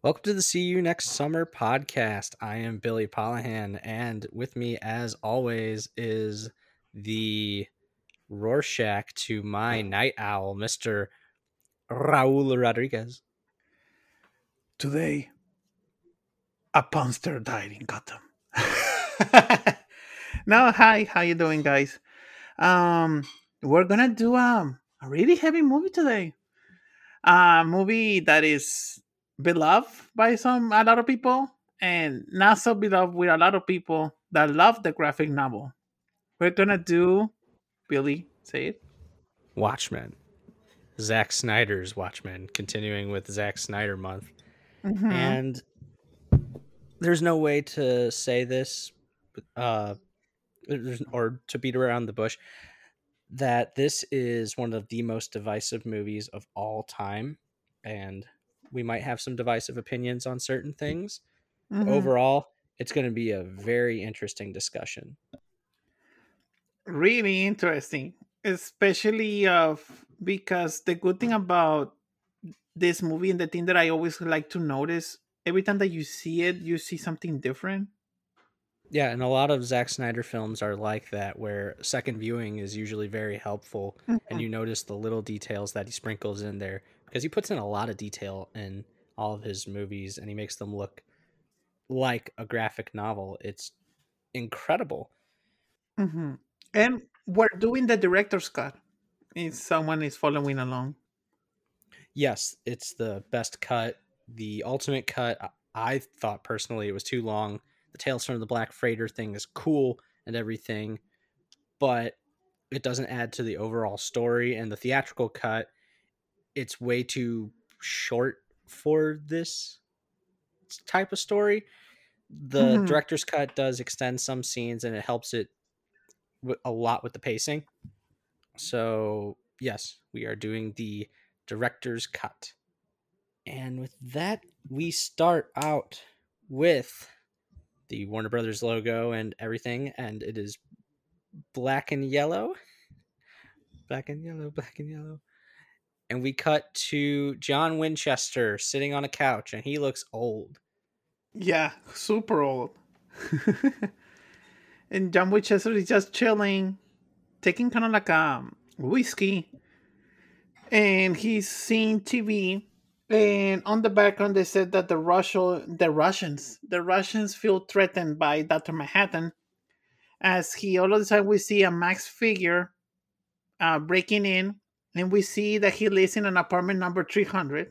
Welcome to the See You Next Summer podcast. I am Billy Pollahan, and with me, as always, is the Rorschach to my night owl, Mr. Raul Rodriguez. Today, a monster died in Gotham. No, hi, how you doing, guys? We're gonna do a really heavy movie today. A movie that is beloved by a lot of people, and not so beloved with a lot of people that love the graphic novel. We're gonna do Billy, say it. Watchmen. Zack Snyder's Watchmen, continuing with Zack Snyder month. Mm-hmm. And there's no way to say this, uh, or to beat around the bush, that this is one of the most divisive movies of all time. And we might have some divisive opinions on certain things. But Mm-hmm. overall, it's going to be a very interesting discussion. Really interesting, especially of because the good thing about this movie and the thing that I always like to notice every time that you see it, you see something different. Yeah, and a lot of Zack Snyder films are like that, where second viewing is usually very helpful, and Mhm. you notice the little details that he sprinkles in there because he puts in a lot of detail in all of his movies, and he makes them look like a graphic novel. It's incredible. Hmm. And we're doing the director's cut. If someone is following along. Yes, it's the best cut. The ultimate cut, I thought personally it was too long. The Tales from the Black Freighter thing is cool and everything, but it doesn't add to the overall story. And the theatrical cut, it's way too short for this type of story. The Hmm. director's cut does extend some scenes and it helps it a lot with the pacing. So, yes, we are doing the director's cut. And with that, we start out with the Warner Brothers logo and everything, and it is black and yellow, black and yellow, black and yellow. And we cut to John Winchester sitting on a couch, and he looks old. Yeah, super old. And John Winchester is just chilling, taking kind of like a whiskey, and he's seeing TV. And on the background, they said that the Russians feel threatened by Doctor Manhattan, as he all of the time we see a Max figure breaking in, and we see that he lives in an apartment number 300.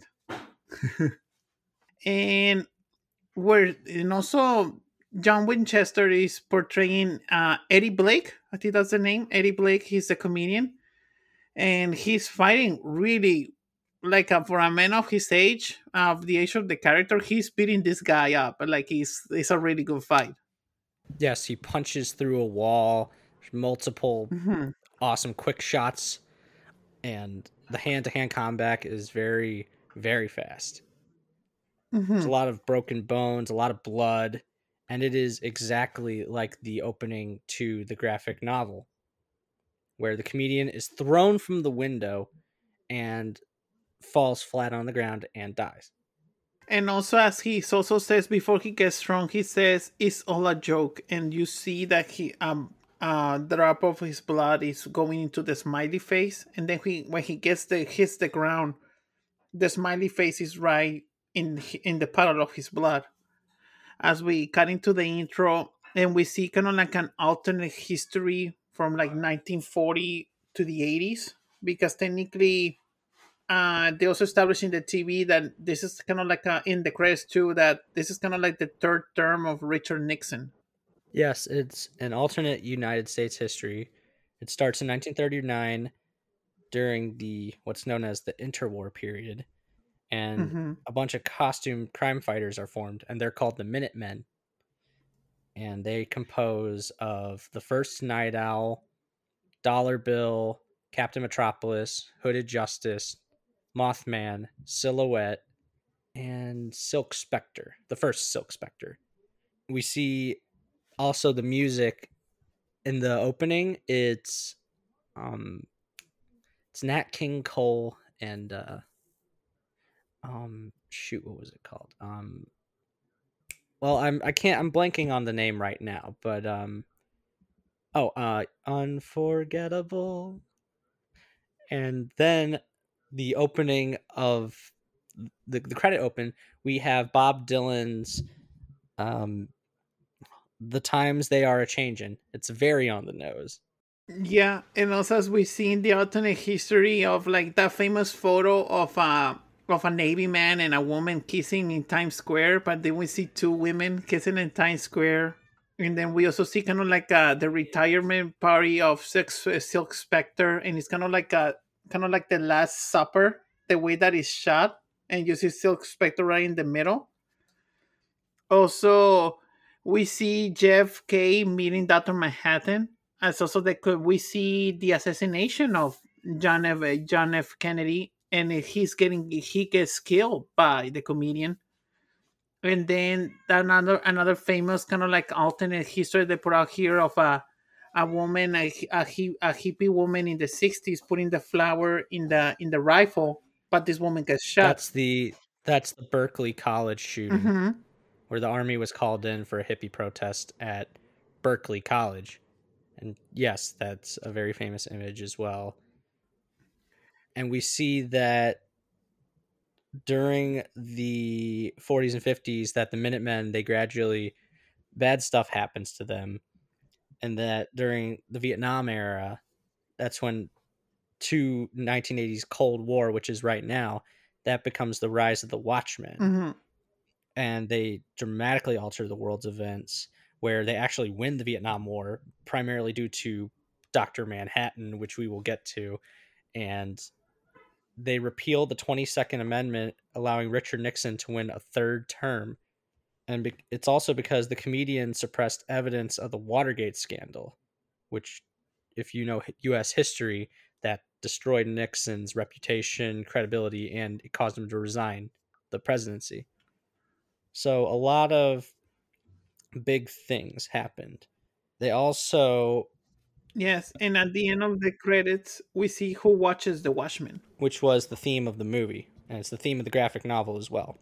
And also John Winchester is portraying Eddie Blake. I think that's the name. Eddie Blake. He's a comedian, and he's fighting really like for a man of his age, of the age of the character. He's beating this guy up like it's a really good fight. Yes, he punches through a wall, multiple Hmm. awesome quick shots, and the hand to hand combat is very, very fast. There's Hmm. a lot of broken bones, a lot of blood, and it is exactly like the opening to the graphic novel, where the comedian is thrown from the window and falls flat on the ground and dies. And also, as he also says before he gets strong, he says it's all a joke, and you see that he drop of his blood is going into the smiley face, and then when he hits the ground, the smiley face is right in the puddle of his blood. As we cut into the intro, and we see kind of like an alternate history from like 1940 to the 80s, because technically they also established in the TV that this is kind of like in the credits too, that this is kind of like the third term of Richard Nixon. Yes, it's an alternate United States history. It starts in 1939 during the what's known as the interwar period, and Hmm. a bunch of costume crime fighters are formed, and they're called the Minutemen. And they compose of the first Night Owl, Dollar Bill, Captain Metropolis, Hooded Justice, Mothman, Silhouette, and Silk Spectre, the first Silk Spectre. We see also the music in the opening. Um it's Nat King Cole and shoot, what was it called? Well, I'm blanking on the name right now, but Unforgettable. And then the opening of the credit open, we have Bob Dylan's um The Times They Are a Changin'. It's very on the nose. Yeah, and also as we see in the alternate history of like that famous photo of a Navy man and a woman kissing in Times Square, but then we see two women kissing in Times Square, and then we also see kind of like the retirement party of Silk Spectre, and it's kind of like the Last Supper, the way that it's shot, and you see Silk Spectre right in the middle. Also, we see Jeff K meeting Dr. Manhattan. As also we see the assassination of John F. Kennedy, and he gets killed by the comedian. And then another famous kind of like alternate history they put out here of a woman, a hippie woman in the 60s putting the flower in the rifle, but this woman gets shot. That's the Berkeley College shooting, Hmm. where the army was called in for a hippie protest at Berkeley College. And yes, that's a very famous image as well. And we see that during the 40s and 50s that the Minutemen, they gradually bad stuff happens to them, and that during the Vietnam era, that's when to 1980s Cold War, which is right now, that becomes the rise of the Watchmen, Hmm. and they dramatically alter the world's events, where they actually win the Vietnam War primarily due to Dr. Manhattan, which we will get to, and they repeal the 22nd Amendment, allowing Richard Nixon to win a third term. And it's also because the comedian suppressed evidence of the Watergate scandal, which, if you know U.S. history, that destroyed Nixon's reputation, credibility, and it caused him to resign the presidency. So a lot of big things happened. They also, Yes, and at the end of the credits, we see who watches The Watchmen. which was the theme of the movie, and it's the theme of the graphic novel as well,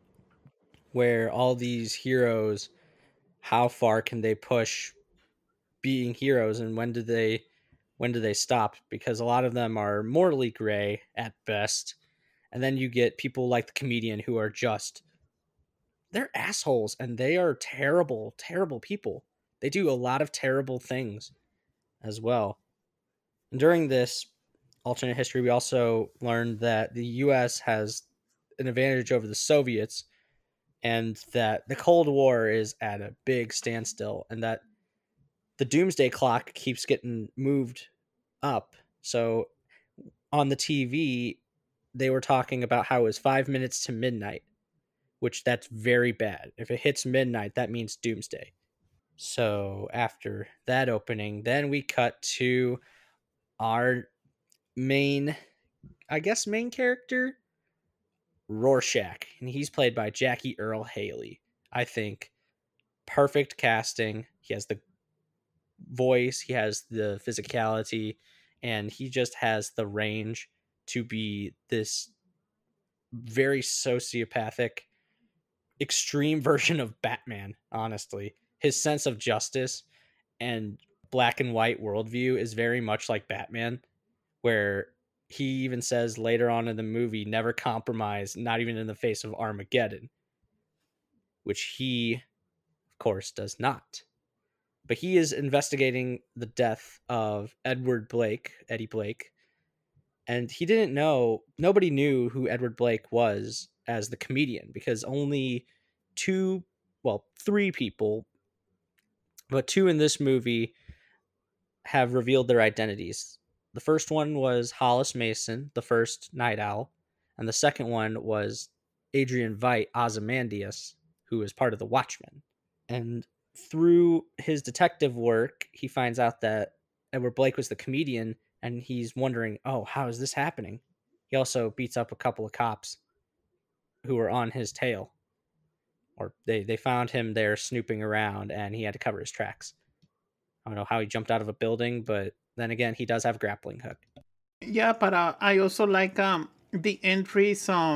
where all these heroes, how far can they push being heroes, and when do they stop? Because a lot of them are morally gray at best, and then you get people like the comedian who are just, they're assholes, and they are terrible, terrible people. They do a lot of terrible things as well. And during this alternate history, we also learned that the US has an advantage over the Soviets, and that the Cold War is at a big standstill, and that the doomsday clock keeps getting moved up. So on the TV, they were talking about how it was 5 minutes to midnight, which that's very bad. If it hits midnight, that means doomsday. So after that opening, then we cut to our main, I guess, main character, Rorschach, and he's played by Jackie Earl Haley. I think perfect casting. He has the voice, he has the physicality, and he just has the range to be this very sociopathic, extreme version of Batman, honestly. His sense of justice and black and white worldview is very much like Batman, where he even says later on in the movie, never compromise, not even in the face of Armageddon, which he, of course, does not. But he is investigating the death of Eddie Blake, and he didn't know, nobody knew who Edward Blake was as the comedian, because only two, well, three people, but two in this movie have revealed their identities. The first one was Hollis Mason, the first Night Owl, and the second one was Adrian Veidt Ozymandias, who is part of the Watchmen. And through his detective work, he finds out that Edward Blake was the comedian, and he's wondering, oh, how is this happening? He also beats up a couple of cops who were on his tail, or they found him there snooping around, and he had to cover his tracks. I don't know how he jumped out of a building, but then again, he does have a grappling hook. Yeah, but I also like the entries.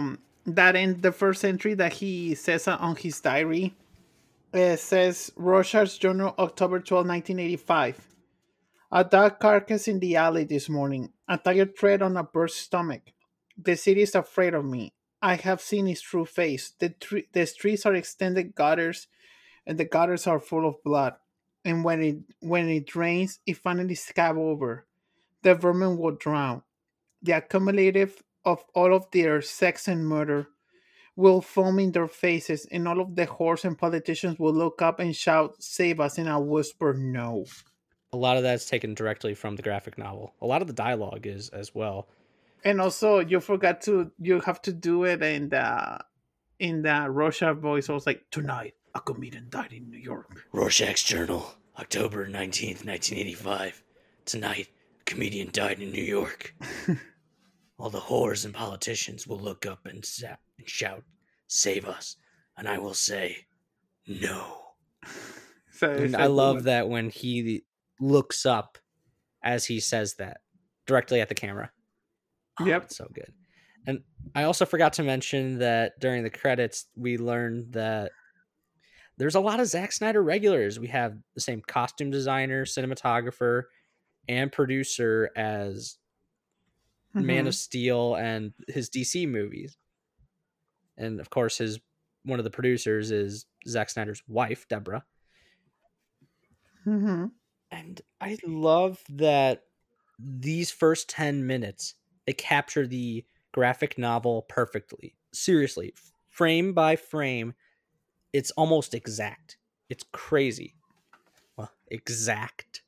that in the first entry that he says on his diary, it says Rorschach's Journal, October 12, 1985. A dog carcass in the alley this morning. A tired tread on a bird's stomach. The city is afraid of me. I have seen its true face. The streets are extended gutters, and the gutters are full of blood. And when it rains, it finally scab over. The vermin will drown. The accumulative of all of their sex and murder will foam in their faces, and all of the whores and politicians will look up and shout, "Save us!" And I'll whisper, "No." A lot of that's taken directly from the graphic novel. A lot of the dialogue is as well. And also, you have to do it in the Rorschach voice. I was like, "Tonight, a comedian died in New York." Rorschach's Journal, October 19th, 1985. Tonight, a comedian died in New York. All the whores and politicians will look up and shout, "Save us!" And I will say, "No." So And it's I a good love one. that when he looks up as he says that directly at the camera. Oh, Yep. it's so good. And I also forgot to mention that during the credits, we learned that there's a lot of Zack Snyder regulars. We have the same costume designer, cinematographer, and producer as Man Mm-hmm. of Steel and his DC movies. And of course, his one of the producers is Zack Snyder's wife, Deborah. Mm-hmm. And I love that these first 10 minutes they capture the graphic novel perfectly. Seriously, frame by frame, it's almost exact. It's crazy. Well, exact.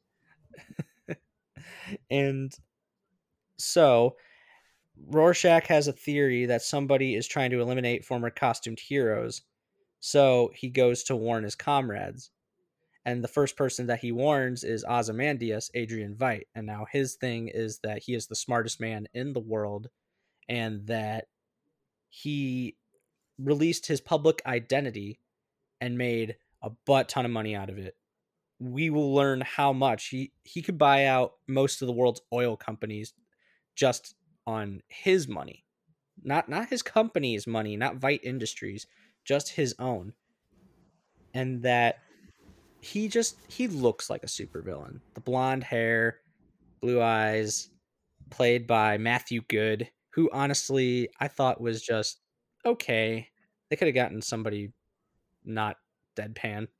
And so Rorschach has a theory that somebody is trying to eliminate former costumed heroes. So he goes to warn his comrades. And the first person that he warns is Ozymandias, Adrian Veidt. And now his thing is that he is the smartest man in the world and that he released his public identity and made a butt ton of money out of it. We will learn how much he could buy out most of the world's oil companies just on his money. Not his company's money, not Vite Industries, just his own. And that he looks like a supervillain. The blonde hair, blue eyes, played by Matthew Good, who honestly I thought was just okay. They could have gotten somebody not deadpan.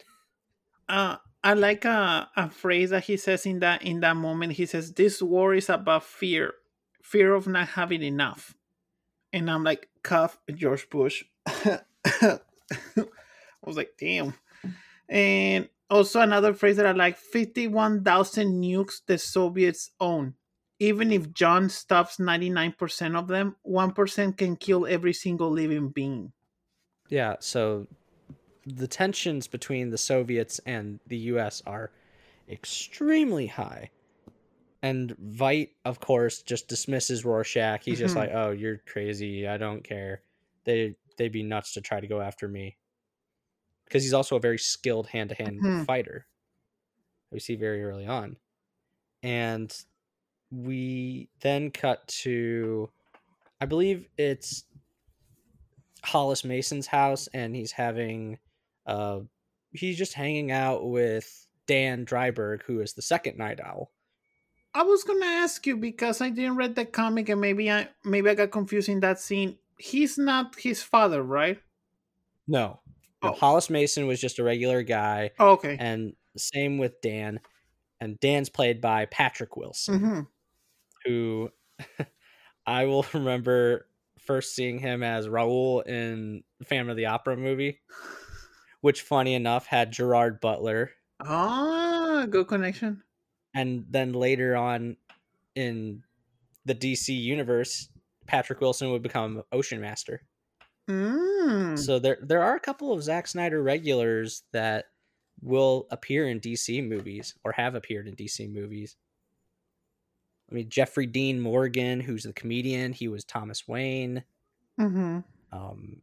I like a phrase that he says in that moment. He says, "This war is about fear of not having enough." And I'm like, "Cuff, George Bush." I was like, "Damn." And also another phrase that I like: 51,000 nukes the Soviets own. Even if John stops 99% of them, 1% can kill every single living being. Yeah, so the tensions between the Soviets and the US are extremely high. And Vite, of course, just dismisses Rorschach. He's just Mhm, like, "Oh, you're crazy. I don't care. They'd be nuts to try to go after me." Because he's also a very skilled hand-to-hand mhm. fighter. We see very early on. And we then cut to I believe it's Hollis Mason's house and uh he's just hanging out with Dan Dryberg, who is the second Night Owl. I was gonna ask you because I didn't read the comic and maybe I got confused in that scene. He's not his father, right? No. No, Oh, Hollis Mason was just a regular guy, okay. and same with Dan. And Dan's played by Patrick Wilson, Mm-hmm. who I will remember first seeing him as Raoul in the Phantom of the Opera movie, which funny enough had Gerard Butler. Ah, good connection. And then later on in the DC universe, Patrick Wilson would become Ocean Master. Mm. So there are a couple of Zack Snyder regulars that will appear in DC movies or have appeared in DC movies. I mean, Jeffrey Dean Morgan, who's the comedian, he was Thomas Wayne. Mm-hmm. Um,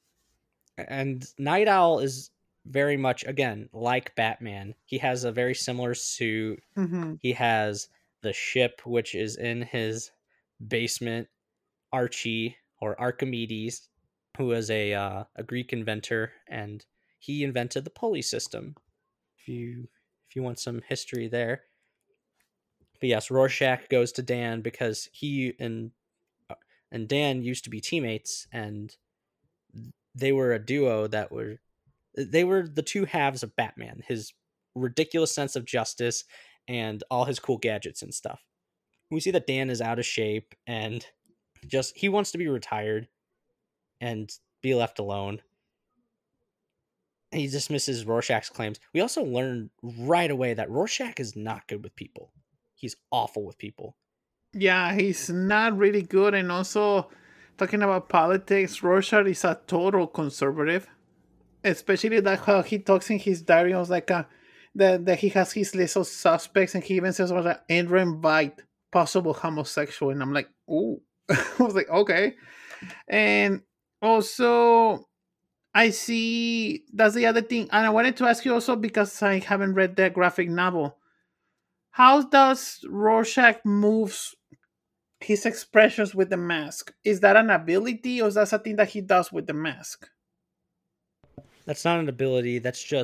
and Night Owl is very much, again, like Batman. He has a very similar suit. Mm-hmm. He has the ship, which is in his basement, Archie or Archimedes. who was a Greek inventor, and he invented the pulley system. If you want some history there. But yes, Rorschach goes to Dan because he and Dan used to be teammates, and they were a duo that were they were the two halves of Batman. His ridiculous sense of justice and all his cool gadgets and stuff. We see that Dan is out of shape and just he wants to be retired and be left alone. And he dismisses Rorschach's claims. We also learn right away that Rorschach is not good with people. He's awful with people. Yeah, he's not really good. And also, talking about politics, Rorschach is a total conservative. Especially that how he talks in his diary. I was like, that he has his list of suspects, and he even says, "Was like, Andrew invite possible homosexual," and I'm like, "Ooh," I was like, "Okay." And also, I see that's the other thing, and I wanted to ask you also because I haven't read the graphic novel. How does Rorschach moves his expressions with the mask? Is that an ability, or is that something that he does with the mask? That's not an ability.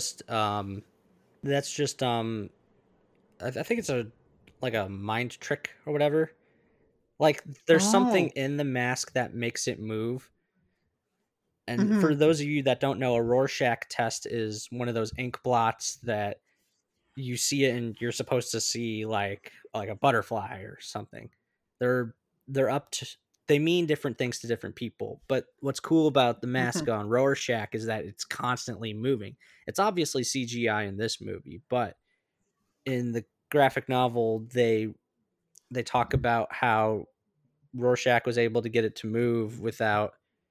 That's just I think it's a like a mind trick or whatever. Like there's something Oh, in the mask that makes it move. And for mm-hmm, those of you that don't know, a Rorschach test is one of those ink blots that you see it and you're supposed to see like a butterfly or something. They're they're up to they mean different things to different people. But what's cool about the mm-hmm, mask on Rorschach is that it's constantly moving. It's obviously CGI in this movie, but in the graphic novel they talk about how Rorschach was able to get it to move without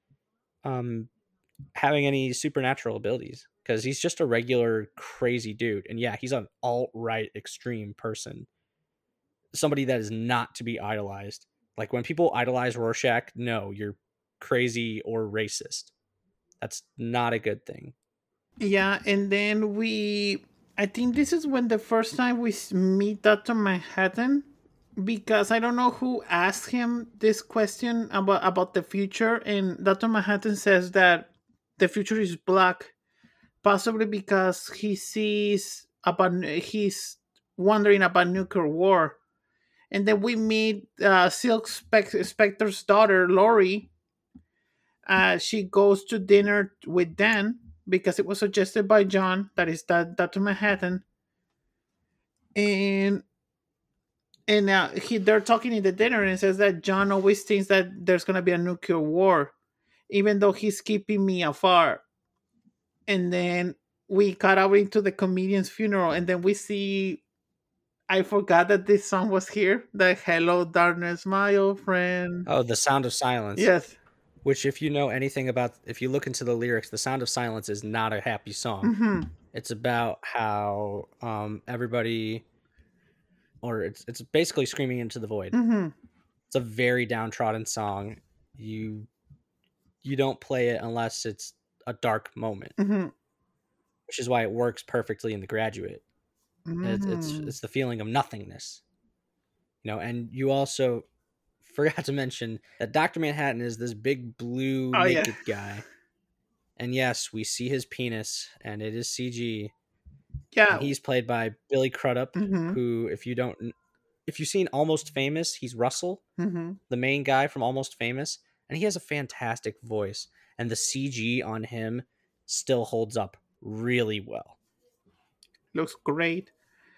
um having any supernatural abilities because he's just a regular crazy dude. And yeah, he's an alt right extreme person, somebody that is not to be idolized. Like when people idolize Rorschach, no, you're crazy or racist. That's not a good thing. yeah, and then I think this is when the first time we meet Dr. Manhattan, because I don't know who asked him this question about the future, and Dr. Manhattan says that the future is black, possibly because he's wondering about nuclear war. And then we meet Spector's daughter, Lori. She goes to dinner with Dan because it was suggested by John, that is that Dr. Manhattan, and they're talking in the dinner, and it says that John always thinks that there's gonna be a nuclear war, even though he's keeping me afar. And then we cut out into the comedian's funeral, and then we see. I forgot that this song was here. The "Hello Darkness, my old friend." Oh, The Sound of Silence, Yes. which if you know anything about if you look into the lyrics, The Sound of Silence is not a happy song. Mm-hmm. It's about how everybody or it's basically screaming into the void. Mm-hmm. It's a very downtrodden song. You you don't play it unless it's a dark moment, Mm-hmm. which is why it works perfectly in The Graduate. Mm-hmm. It's the feeling of nothingness, and you also forgot to mention that Dr. Manhattan is this big blue Oh yeah. naked guy. And yes, we see his penis and it is CG, and Yeah. he's played by Billy Crudup, Mm-hmm. who if you've seen Almost Famous, he's Russell, Mm-hmm. the main guy from Almost Famous, and he has a fantastic voice, and the CG on him still holds up really well. Looks great.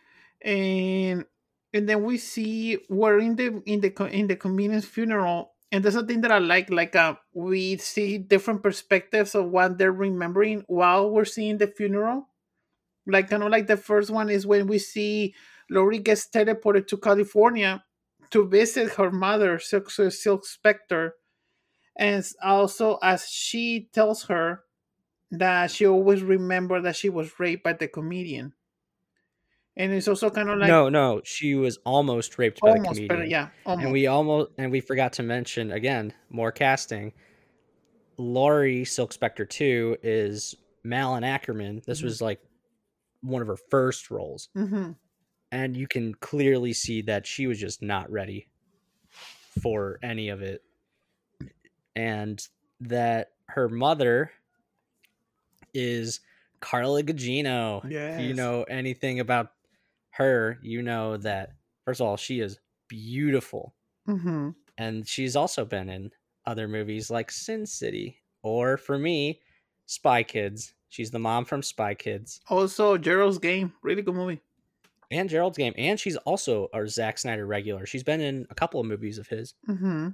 And then we see we're in the convenience funeral, and there's a thing that I like we see different perspectives of what they're remembering while we're seeing the funeral. Like kind of like the first one is when we see Lori gets teleported to California to visit her mother, Silk Spectre, and also as she tells her that she always remember that she was raped by the comedian. And it's also kind of like No, she was almost raped by the almost, but comedian. yeah, And almost. we forgot to mention again, more casting. Laurie Silk Spectre 2 is Malin Ackerman. This Mm-hmm. was like one of her first roles. Mm-hmm. And you can clearly see that she was just not ready for any of it. And that her mother is Carla Gugino. If you Yes. know anything about her, you know that first of all, she is beautiful. Mm-hmm. And she's also been in other movies like Sin City, or for me, Spy Kids. She's the mom from Spy Kids Also, Gerald's Game, really good movie. and Gerald's Game. And she's also a Zack Snyder regular. She's been in a couple of movies of his. Mm-hmm.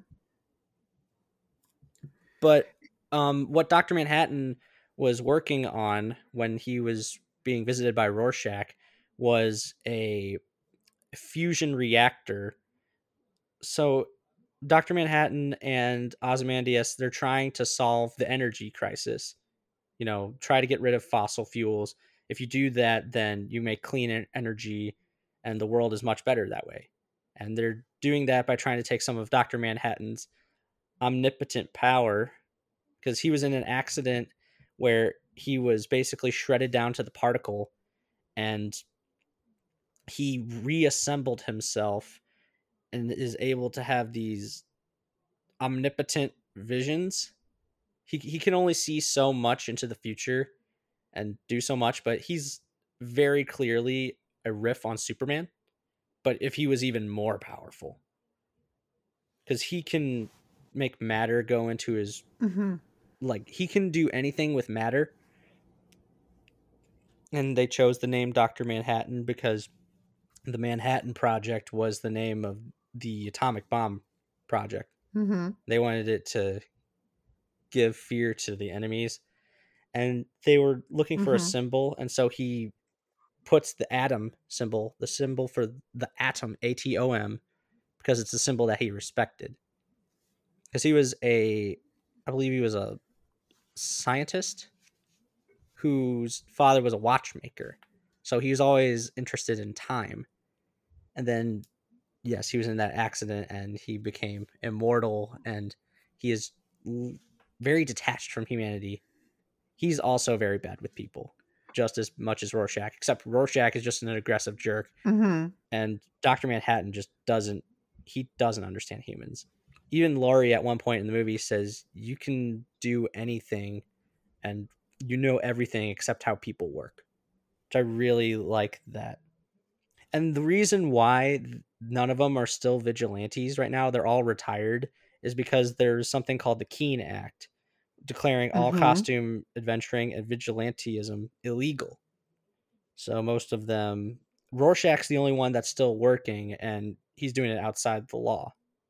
But what Dr. Manhattan was working on when he was being visited by Rorschach was a fusion reactor. So Dr. Manhattan and Ozymandias, they're trying to solve the energy crisis. You know, try to get rid of fossil fuels. If you do that, then you make clean energy and the world is much better that way. And they're doing that by trying to take some of Dr. Manhattan's omnipotent power because he was in an accident where he was basically shredded down to the particle and he reassembled himself and is able to have these omnipotent visions. He can only see so much into the future and do so much, but he's very clearly a riff on Superman. But if he was even more powerful, because he can make matter go into his, Mm-hmm. like, he can do anything with matter. And they chose the name Dr. Manhattan because the Manhattan Project was the name of the atomic bomb project. Mm-hmm. They wanted it to give fear to the enemies, and they were looking for a Mm-hmm. symbol, and so he puts the atom symbol, the symbol for the atom, ATOM, because it's a symbol that he respected. Because he was I believe he was a scientist whose father was a watchmaker. So he was always interested in time. And then, yes, he was in that accident and he became immortal and he is very detached from humanity. He's also very bad with people, just as much as Rorschach, except Rorschach is just an aggressive jerk Mm-hmm. and Dr. Manhattan just doesn't understand humans. Even Laurie at one point in the movie says, "You can do anything and you know everything except how people work." Which I really like that. And the reason why none of them are still vigilantes right now, they're all retired, is because there's something called the Keene Act declaring all Mm-hmm. costume adventuring and vigilantism illegal. So most of them, Rorschach's the only one that's still working, and he's doing it outside the law.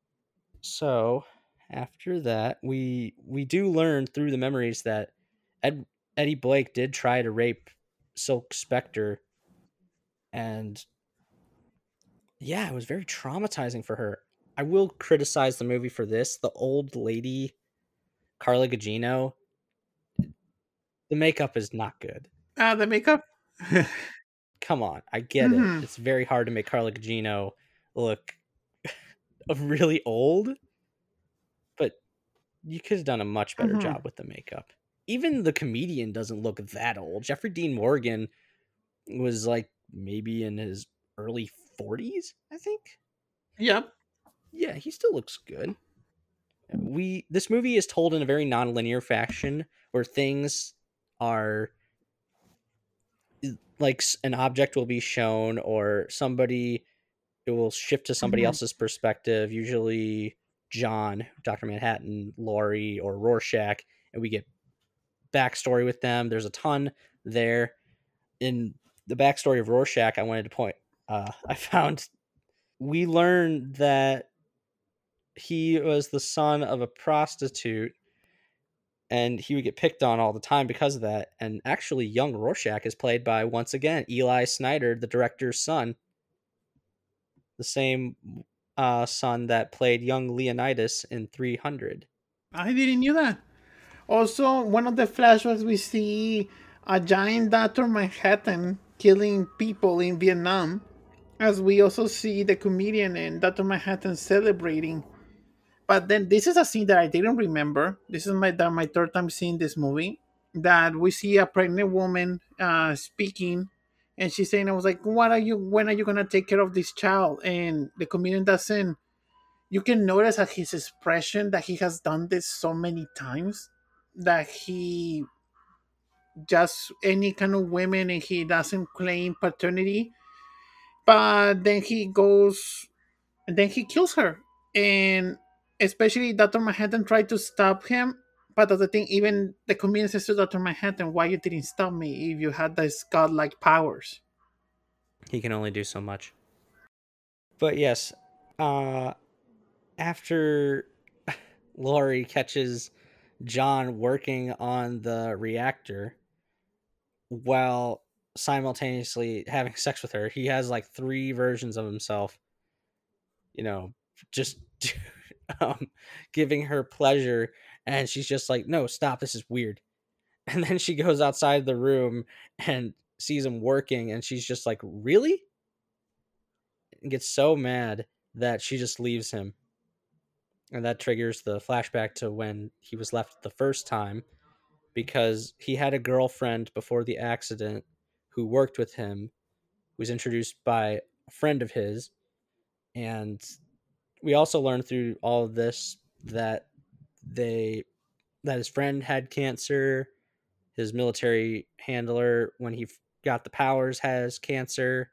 So after that, we do learn through the memories that Ed, Eddie Blake did try to rape Silk Spectre, and yeah, it was very traumatizing for her. I will criticize the movie for this. The old lady, Carla Gugino, the makeup is not good. Ah, the makeup. Come on, I get it. Mm-hmm. It's very hard to make Carla Gugino look really old, but you could have done a much better Mm-hmm. job with the makeup. Even the comedian doesn't look that old. Jeffrey Dean Morgan was like maybe in his early 40s, I think. Yep. Yeah, he still looks good. We This movie is told in a very non-linear fashion where things are like an object will be shown or somebody it will shift to somebody Mm-hmm. else's perspective, usually John, Dr. Manhattan, Laurie, or Rorschach, and we get backstory with them. There's a ton there. In the backstory of Rorschach, I wanted to point. I found we learned that he was the son of a prostitute, and he would get picked on all the time because of that. And actually, young Rorschach is played by once again Eli Snyder, the director's son, the same son that played young Leonidas in 300. I didn't knew that. Also, one of the flashbacks we see a giant Dr. Manhattan killing people in Vietnam, as we also see the comedian and Dr. Manhattan celebrating. But then this is a scene that I didn't remember. This is my third time seeing this movie. That we see a pregnant woman speaking, and she's saying, "I was like, what are you? When are you gonna take care of this child?" And the comedian doesn't. You can notice at his expression that he has done this so many times that he just any kind of women and he doesn't claim paternity. But then he goes and then he kills her. And especially Dr. Manhattan tried to stop him. But that's the thing, even the community says to Dr. Manhattan, why you didn't stop me if you had this godlike powers? He can only do so much. But yes, uh, after Laurie catches John working on the reactor while simultaneously having sex with her, he has like three versions of himself, you know, just um, giving her pleasure. And she's just like, no, stop. This is weird. And then she goes outside the room and sees him working. And she's just like, really? And gets so mad that she just leaves him. And that triggers the flashback to when he was left the first time because he had a girlfriend before the accident who worked with him, who was introduced by a friend of his. And we also learned through all of this that they that his friend had cancer, his military handler when he got the powers has cancer,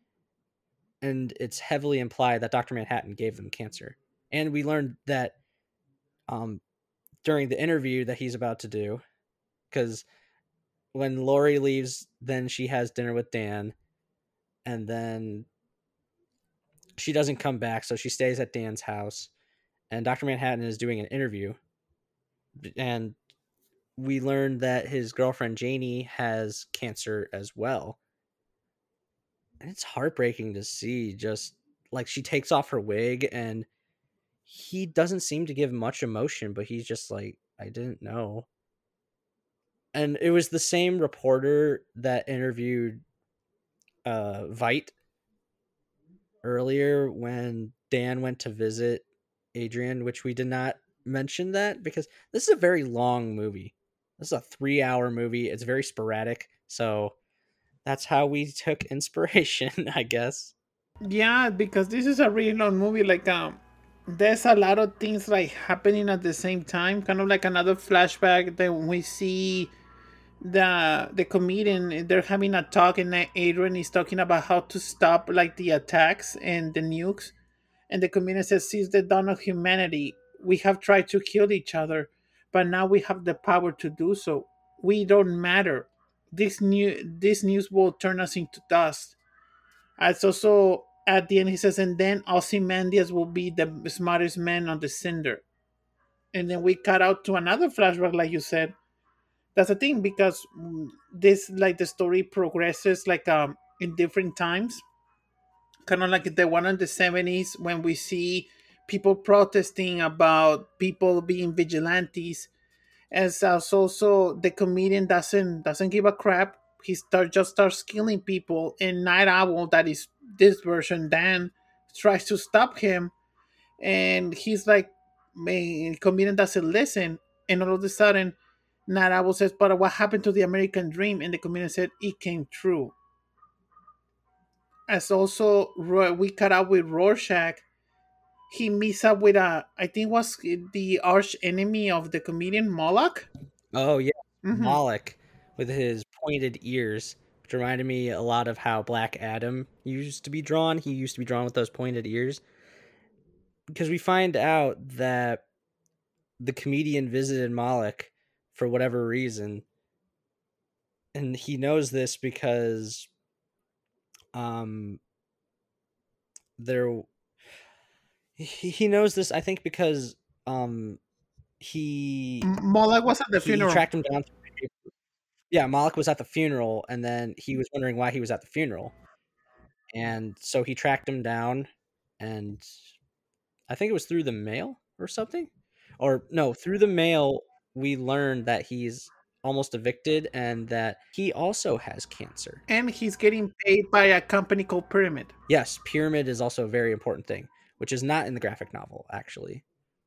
and it's heavily implied that Dr. Manhattan gave them cancer. And we learned that um, during the interview that he's about to do, because when Lori leaves, then she has dinner with Dan, and then she doesn't come back, so she stays at Dan's house. And Dr. Manhattan is doing an interview, and we learned that his girlfriend Janie has cancer as well. And it's heartbreaking to see just like she takes off her wig and he doesn't seem to give much emotion, but he's just like, I didn't know. And it was the same reporter that interviewed Vite earlier when Dan went to visit Adrian, which we did not mention that because this is a very long movie. This is a 3-hour movie. It's very sporadic. So that's how we took inspiration, I guess. Yeah, because this is a really long movie. Like, there's a lot of things like happening at the same time. Kind of like another flashback that we see the comedian. They're having a talk, and Adrian is talking about how to stop like the attacks and the nukes. And the comedian says, "Since the dawn of humanity, we have tried to kill each other, but now we have the power to do so. We don't matter. This news will turn us into dust." It's also at the end he says, and then Ozymandias will be the smartest man on the cinder. And then we cut out to another flashback, like you said. That's the thing because this like the story progresses like in different times, kind of like the one in the 70s when we see people protesting about people being vigilantes. As also the comedian doesn't give a crap. He just starts killing people, and Night Owl, that is this version, Dan, tries to stop him, and he's like, man, comedian doesn't listen, and all of a sudden, Night Owl says, "But what happened to the American dream?" And the comedian said, "It came true." As also we cut out with Rorschach. He meets up with I think was the arch enemy of the comedian Moloch. Oh yeah, Mm-hmm. Moloch with his pointed ears, which reminded me a lot of how Black Adam used to be drawn. He used to be drawn with those pointed ears because we find out that the comedian visited Moloch for whatever reason, and he knows this because um there he knows this I think because um he Moloch was at the he funeral. tracked him down. Yeah, Moloch was at the funeral, and then he was wondering why he was at the funeral. And so he tracked him down, and I think it was through the mail or something. Or no, through the mail, we learned that he's almost evicted and that he also has cancer. And he's getting paid by a company called Pyramid. Yes, pyramid is also a very important thing, which is not in the graphic novel, actually.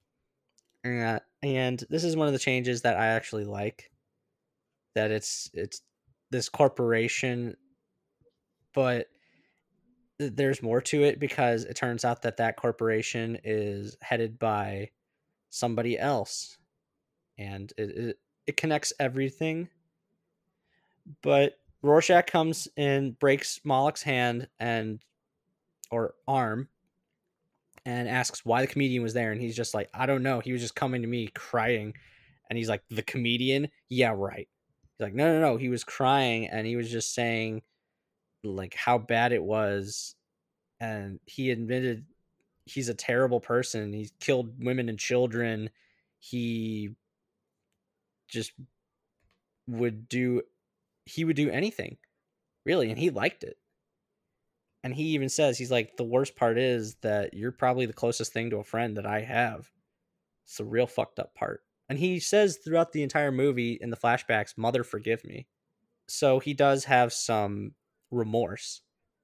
And this is one of the changes that I actually like that it's this corporation, but there's more to it because it turns out that that corporation is headed by somebody else, and it connects everything. But Rorschach comes and breaks Moloch's hand and or arm and asks why the comedian was there, and he's just like, I don't know. He was just coming to me crying, and he's like, the comedian? Yeah, right. He's like, no. He was crying, and he was just saying like how bad it was, and he admitted he's a terrible person. He's killed women and children. He just would do he would do anything really, and he liked it. And he even says, he's like, the worst part is that you're probably the closest thing to a friend that I have. It's the real fucked up part. And he says throughout the entire movie in the flashbacks, mother forgive me. So he does have some remorse.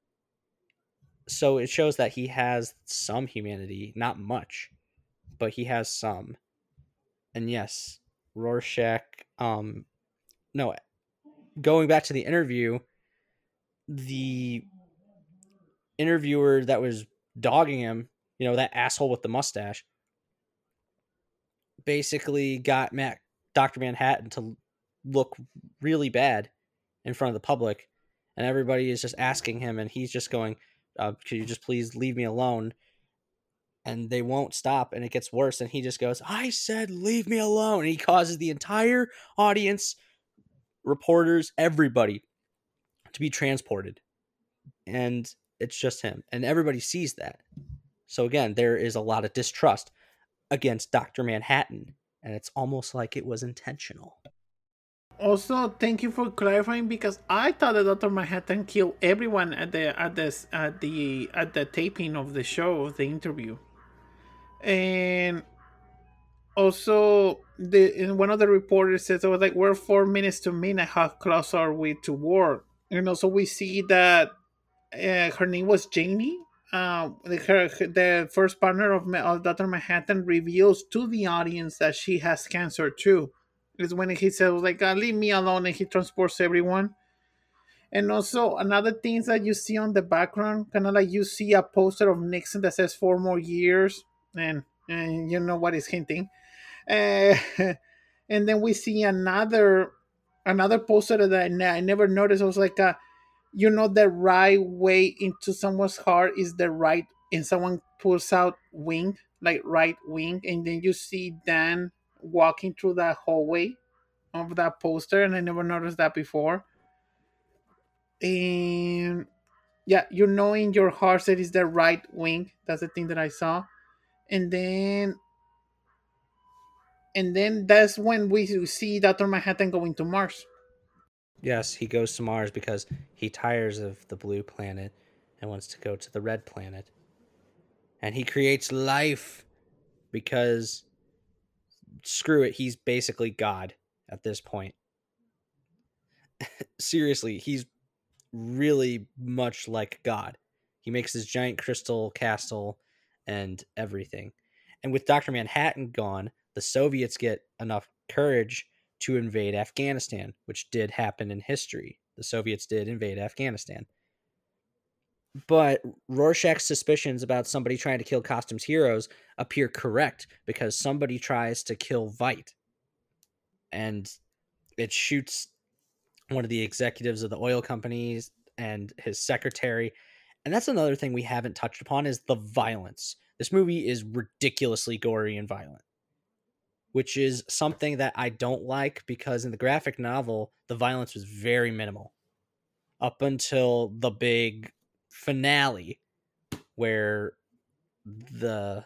So it shows that he has some humanity, not much, but he has some. And yes, Rorschach, no, going back to the interview, the interviewer that was dogging him, that asshole with the mustache, basically got Dr. Manhattan to look really bad in front of the public, and everybody is just asking him, and he's just going, could you just please leave me alone? And they won't stop, and it gets worse, and he just goes, I said leave me alone, and he causes the entire audience, reporters, everybody to be transported, and it's just him, and everybody sees that. So again, there is a lot of distrust against Dr. Manhattan, and it's almost like it was intentional. Also, thank you for clarifying because I thought that Doctor Manhattan killed everyone at the taping of the show, of the interview, and also in one of the reporters says it was like we're 4 minutes to midnight. How close are we to war? And also we see that her name was Janie. The first partner of Doctor Manhattan reveals to the audience that she has cancer too. Is when he says like, "Leave me alone," and he transports everyone. And also another things that you see on the background, kind of like you see a poster of Nixon that says 4 more years, and you know what is hinting. Uh, and then we see another poster that I never noticed. I was like, the right way into someone's heart is the right, and someone pulls out wing, like right wing, and then you see Dan walking through that hallway of that poster, and I never noticed that before. And yeah, in your heart that is the right wing. That's the thing that I saw. And then that's when we see Dr. Manhattan going to Mars. Yes, he goes to Mars because he tires of the blue planet and wants to go to the red planet. And he creates life because screw it, he's basically God at this point. Seriously, he's really much like God. He makes his giant crystal castle and everything. And with Dr. Manhattan gone, the Soviets get enough courage to invade Afghanistan, which did happen in history. The Soviets did invade Afghanistan. But Rorschach's suspicions about somebody trying to kill Costumes Heroes appear correct because somebody tries to kill Veidt. And it shoots one of the executives of the oil companies and his secretary. And that's another thing we haven't touched upon is the violence. This movie is ridiculously gory and violent, which is something that I don't like because in the graphic novel, the violence was very minimal up until the big finale where the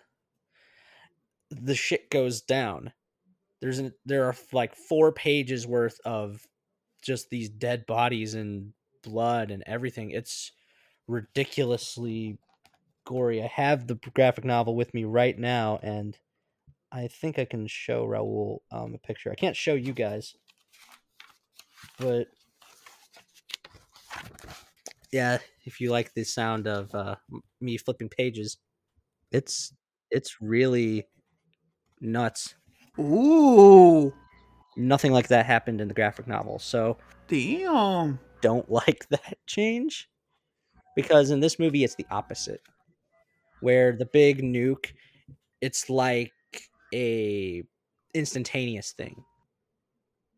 shit goes down. There are like 4 pages worth of just these dead bodies and blood and everything. It's ridiculously gory. I have the graphic novel with me right now, and I think I can show Raul a picture. I can't show you guys, but yeah, if you like the sound of me flipping pages, it's it's really nuts. Ooh, Nothing like that happened in the graphic novel, so damn. don't like that change because in this movie it's the opposite, where the big nuke, it's like a instantaneous thing.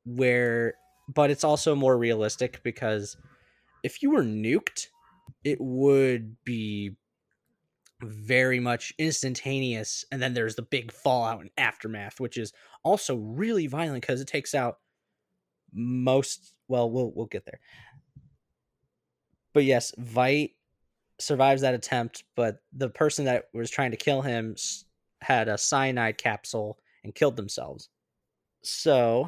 where, but it's also more realistic because if you were nuked, it would be very much instantaneous, and then there's the big fallout and aftermath, which is also really violent because it takes out most. Well, we'll get there. But yes, Vite survives that attempt, but the person that was trying to kill him had a cyanide capsule and killed themselves. So,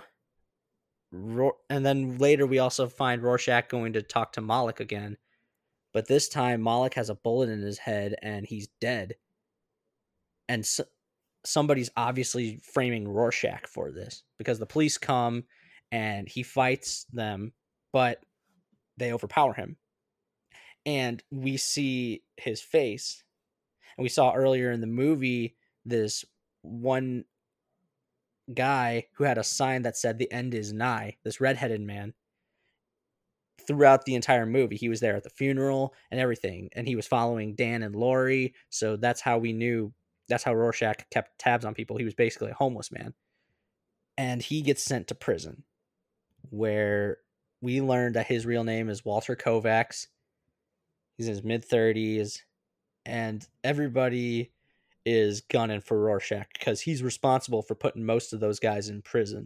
and then later we also find Rorschach going to talk to Moloch again, but this time Moloch has a bullet in his head and he's dead. And somebody's obviously framing Rorschach for this because the police come and he fights them, but they overpower him. And we see his face. And we saw earlier in the movie this one guy who had a sign that said the end is nigh, this redheaded man. Throughout the entire movie, he was there at the funeral and everything, and he was following Dan and Laurie. So that's how we knew. That's how Rorschach kept tabs on people. He was basically a homeless man, and he gets sent to prison, where we learned that his real name is Walter Kovacs. He's in his mid-30s, and everybody is gunning for Rorschach because he's responsible for putting most of those guys in prison.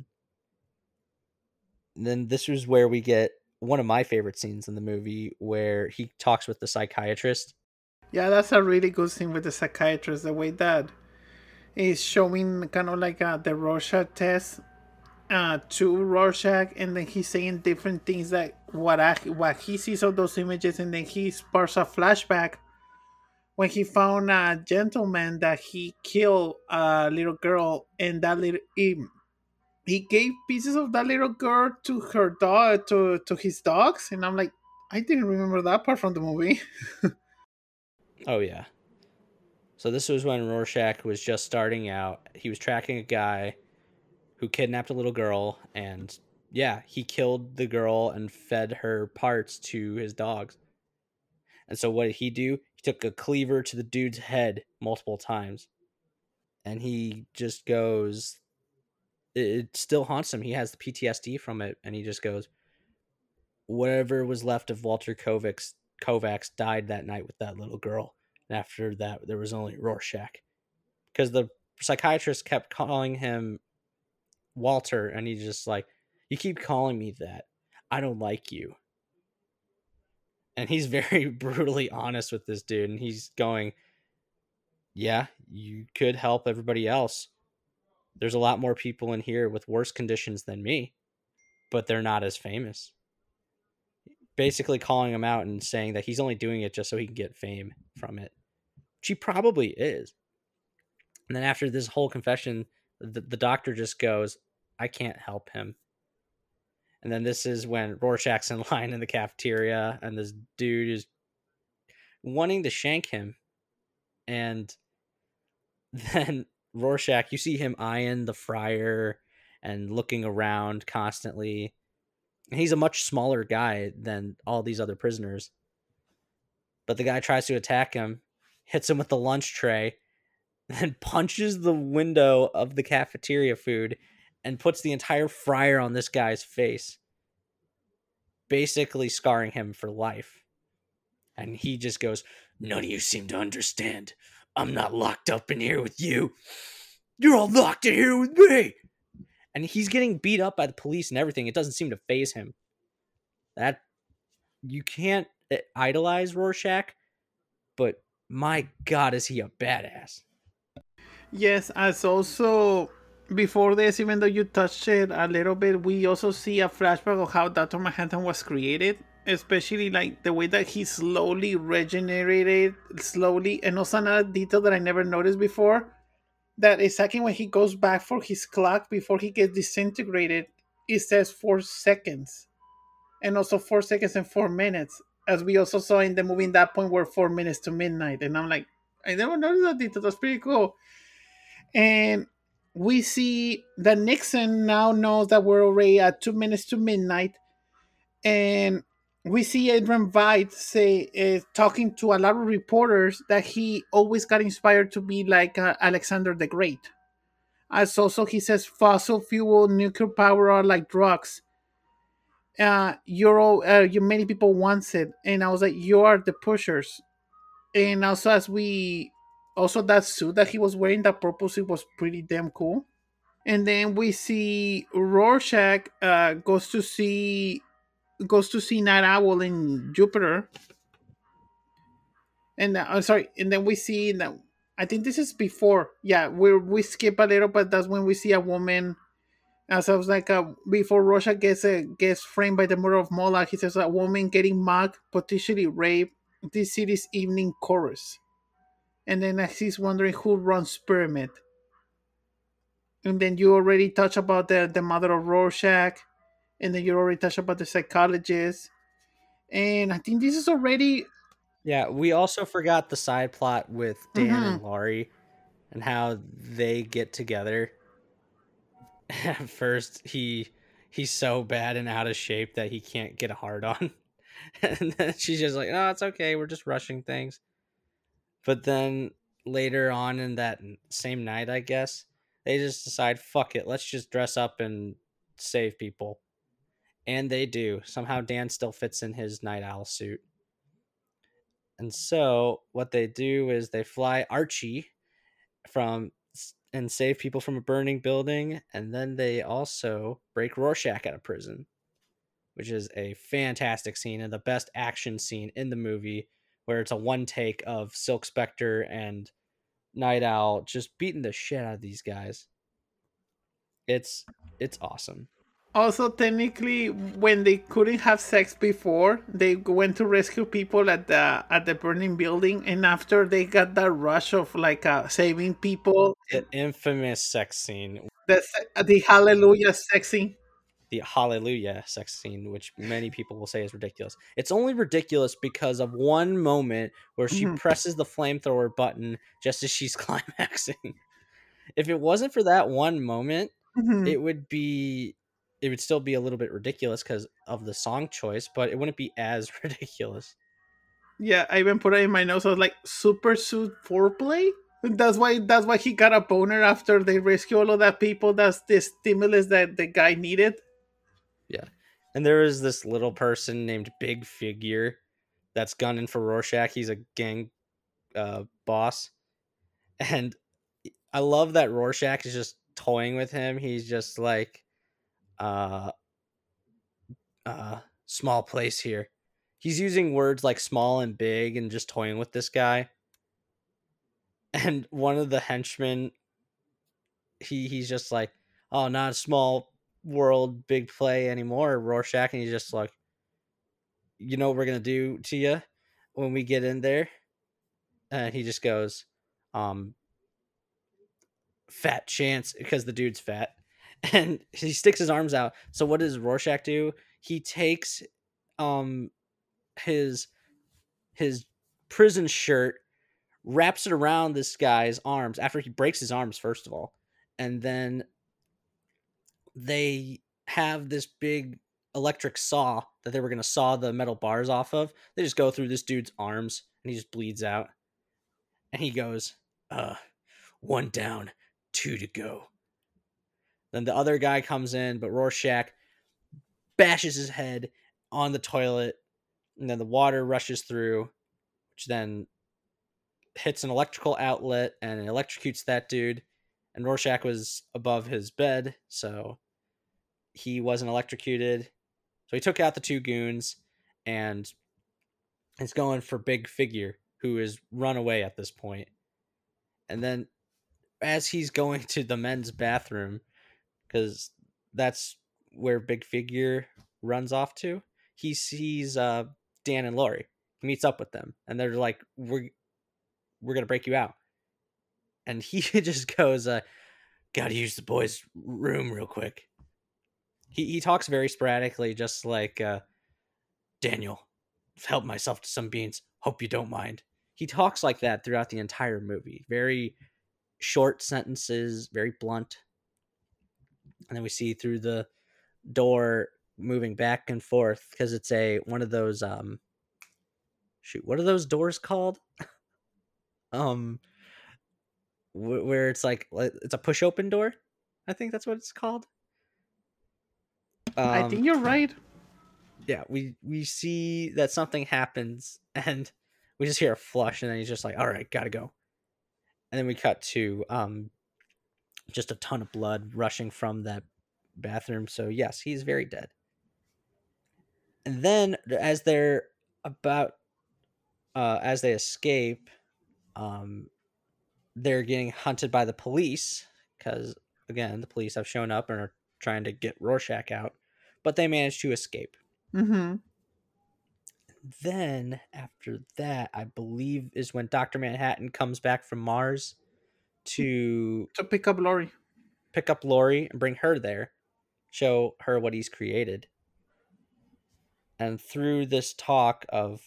And then this is where we get one of my favorite scenes in the movie where he talks with the psychiatrist. Yeah, that's a really good scene with the psychiatrist. The way that is showing kind of like the Rorschach test to Rorschach, and then he's saying different things that what he sees of those images, and then he sparks a flashback when he found a gentleman that he killed a little girl, and that little he gave pieces of that little girl to her dog to his dogs, and I'm like, I didn't remember that part from the movie. Oh yeah. So this was when Rorschach was just starting out. He was tracking a guy who kidnapped a little girl, and yeah, he killed the girl and fed her parts to his dogs. And so what did he do? He took a cleaver to the dude's head multiple times. And he just goes, it still haunts him. He has the PTSD from it, and he just goes, whatever was left of Walter Kovacs died that night with that little girl. And after that, there was only Rorschach. Because the psychiatrist kept calling him Walter, and he's just like, you keep calling me that. I don't like you. And he's very brutally honest with this dude, and he's going, yeah, you could help everybody else. There's a lot more people in here with worse conditions than me, but they're not as famous. Basically calling him out and saying that he's only doing it just so he can get fame from it. She probably is. And then after this whole confession, the doctor just goes, I can't help him. And then this is when Rorschach's in line in the cafeteria, and this dude is wanting to shank him. And then Rorschach, you see him eyeing the fryer and looking around constantly. And he's a much smaller guy than all these other prisoners. But the guy tries to attack him, hits him with the lunch tray, then punches the window of the cafeteria food and puts the entire fryer on this guy's face, basically scarring him for life. And he just goes, none of you seem to understand. I'm not locked up in here with you. You're all locked in here with me. And he's getting beat up by the police and everything. It doesn't seem to faze him. That you can't idolize Rorschach, but my God, is he a badass? Yes, as also before this, even though you touched it a little bit, we also see a flashback of how Dr. Manhattan was created, especially like the way that he slowly regenerated, slowly, and also another detail that I never noticed before, that exactly when he goes back for his clock before he gets disintegrated, it says 4 seconds, and also 4 seconds and 4 minutes, as we also saw in the movie in that point where 4 minutes to midnight, and I'm like, I never noticed that detail. That's pretty cool. And we see that Nixon now knows that we're already at 2 minutes to midnight. And we see Adrian Veidt say, talking to a lot of reporters, that he always got inspired to be like Alexander the Great. As also he says, fossil fuel, nuclear power are like drugs. Many people wants it, and I was like, you are the pushers. And also, also that suit that he was wearing, that purple suit was pretty damn cool. And then we see Rorschach goes to see Night Owl in Jupiter, and sorry, and then we see that, I think this is before. Yeah, we skip a little, but that's when we see a woman. As I was like, before Rorschach gets framed by the murder of Moloch, he says a woman getting mugged, potentially raped. This city's evening chorus, and then as he's wondering who runs Pyramid, and then you already touch about the mother of Rorschach, and then you already touch about the psychologist, and I think this is already. Yeah, we also forgot the side plot with Dan Mhm. and Laurie and how they get together. At first, he's so bad and out of shape that he can't get a hard on, and then she's just like, "No, it's okay. We're just rushing things." But then later on in that same night, I guess they just decide, "Fuck it, let's just dress up and save people," and they do. Somehow, Dan still fits in his night owl suit, and so what they do is they fly Archie from and save people from a burning building, and then they also break Rorschach out of prison, which is a fantastic scene and the best action scene in the movie, where it's a one take of Silk Spectre and Night Owl just beating the shit out of these guys. It's it's awesome. Also, technically, when they couldn't have sex before, they went to rescue people at the burning building, and after they got that rush of like saving people, The infamous sex scene, the Hallelujah sex scene. the Hallelujah sex scene, which many people will say is ridiculous. It's only ridiculous because of one moment where she Mhm, presses the flamethrower button just as she's climaxing. If it wasn't for that one moment, mhm. it would be it would still be a little bit ridiculous because of the song choice, but it wouldn't be as ridiculous. Yeah, I even put it in my notes. I was like, super suit foreplay. That's why he got a boner after they rescue all of that people. That's the stimulus that the guy needed. Yeah. And there is this little person named Big Figure that's gunning for Rorschach. He's a gang boss. And I love that Rorschach is just toying with him. He's just like, uh, small place here. He's using words like small and big and just toying with this guy. And one of the henchmen, he's just like, oh, not a small world, big play anymore, Rorschach. And he's just like, you know what we're going to do to you when we get in there? And he just goes, um, fat chance, because the dude's fat. And he sticks his arms out. So what does Rorschach do? He takes um his his prison shirt, wraps it around this guy's arms after he breaks his arms first of all. And then they have this big electric saw that they were going to saw the metal bars off of. They just go through this dude's arms and he just bleeds out. And he goes, uh, one down, two to go. Then the other guy comes in, but Rorschach bashes his head on the toilet, and then the water rushes through, which then hits an electrical outlet and electrocutes that dude. And Rorschach was above his bed, so he wasn't electrocuted. So he took out the two goons and is going for Big Figure, who is run away at this point. And then as he's going to the men's bathroom, because that's where Big Figure runs off to, he sees Dan and Laurie. He meets up with them, and they're like, "We're gonna break you out." And he just goes, "Gotta use the boys' room real quick." He talks very sporadically, just like Daniel. Help myself to some beans. Hope you don't mind. He talks like that throughout the entire movie. Very short sentences, very blunt. And then we see through the door moving back and forth because it's a one of those shoot, what are those doors called? Um where it's like it's a push open door. I think that's what it's called. I think you're right. Yeah, we see that something happens, and we just hear a flush, and then he's just like, all right, gotta go. And then we cut to just a ton of blood rushing from that bathroom. So yes, he's very dead. And then as they're about as they escape, um they're getting hunted by the police because again the police have shown up and are trying to get Rorschach out, but they manage to escape. Mm-hmm. Then after that, I believe is when Dr. Manhattan comes back from Mars to To pick up Lori. pick up Lori and bring her there, show her what he's created. And through this talk of,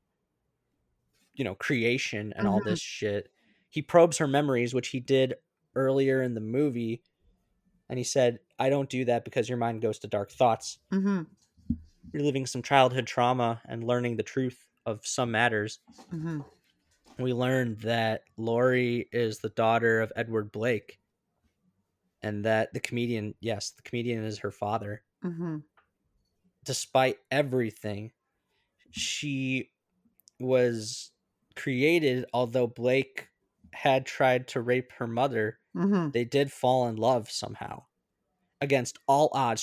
creation and all Mm-hmm. this shit, he probes her memories, which he did earlier in the movie. And he said, I don't do that because your mind goes to dark thoughts. Mm-hmm. Reliving some childhood trauma and learning the truth of some matters. Mm-hmm. We learned that Lori is the daughter of Edward Blake, and that the comedian is her father. Mm-hmm. Despite everything, she was created, although Blake had tried to rape her mother, Mm-hmm. they did fall in love somehow. Against all odds,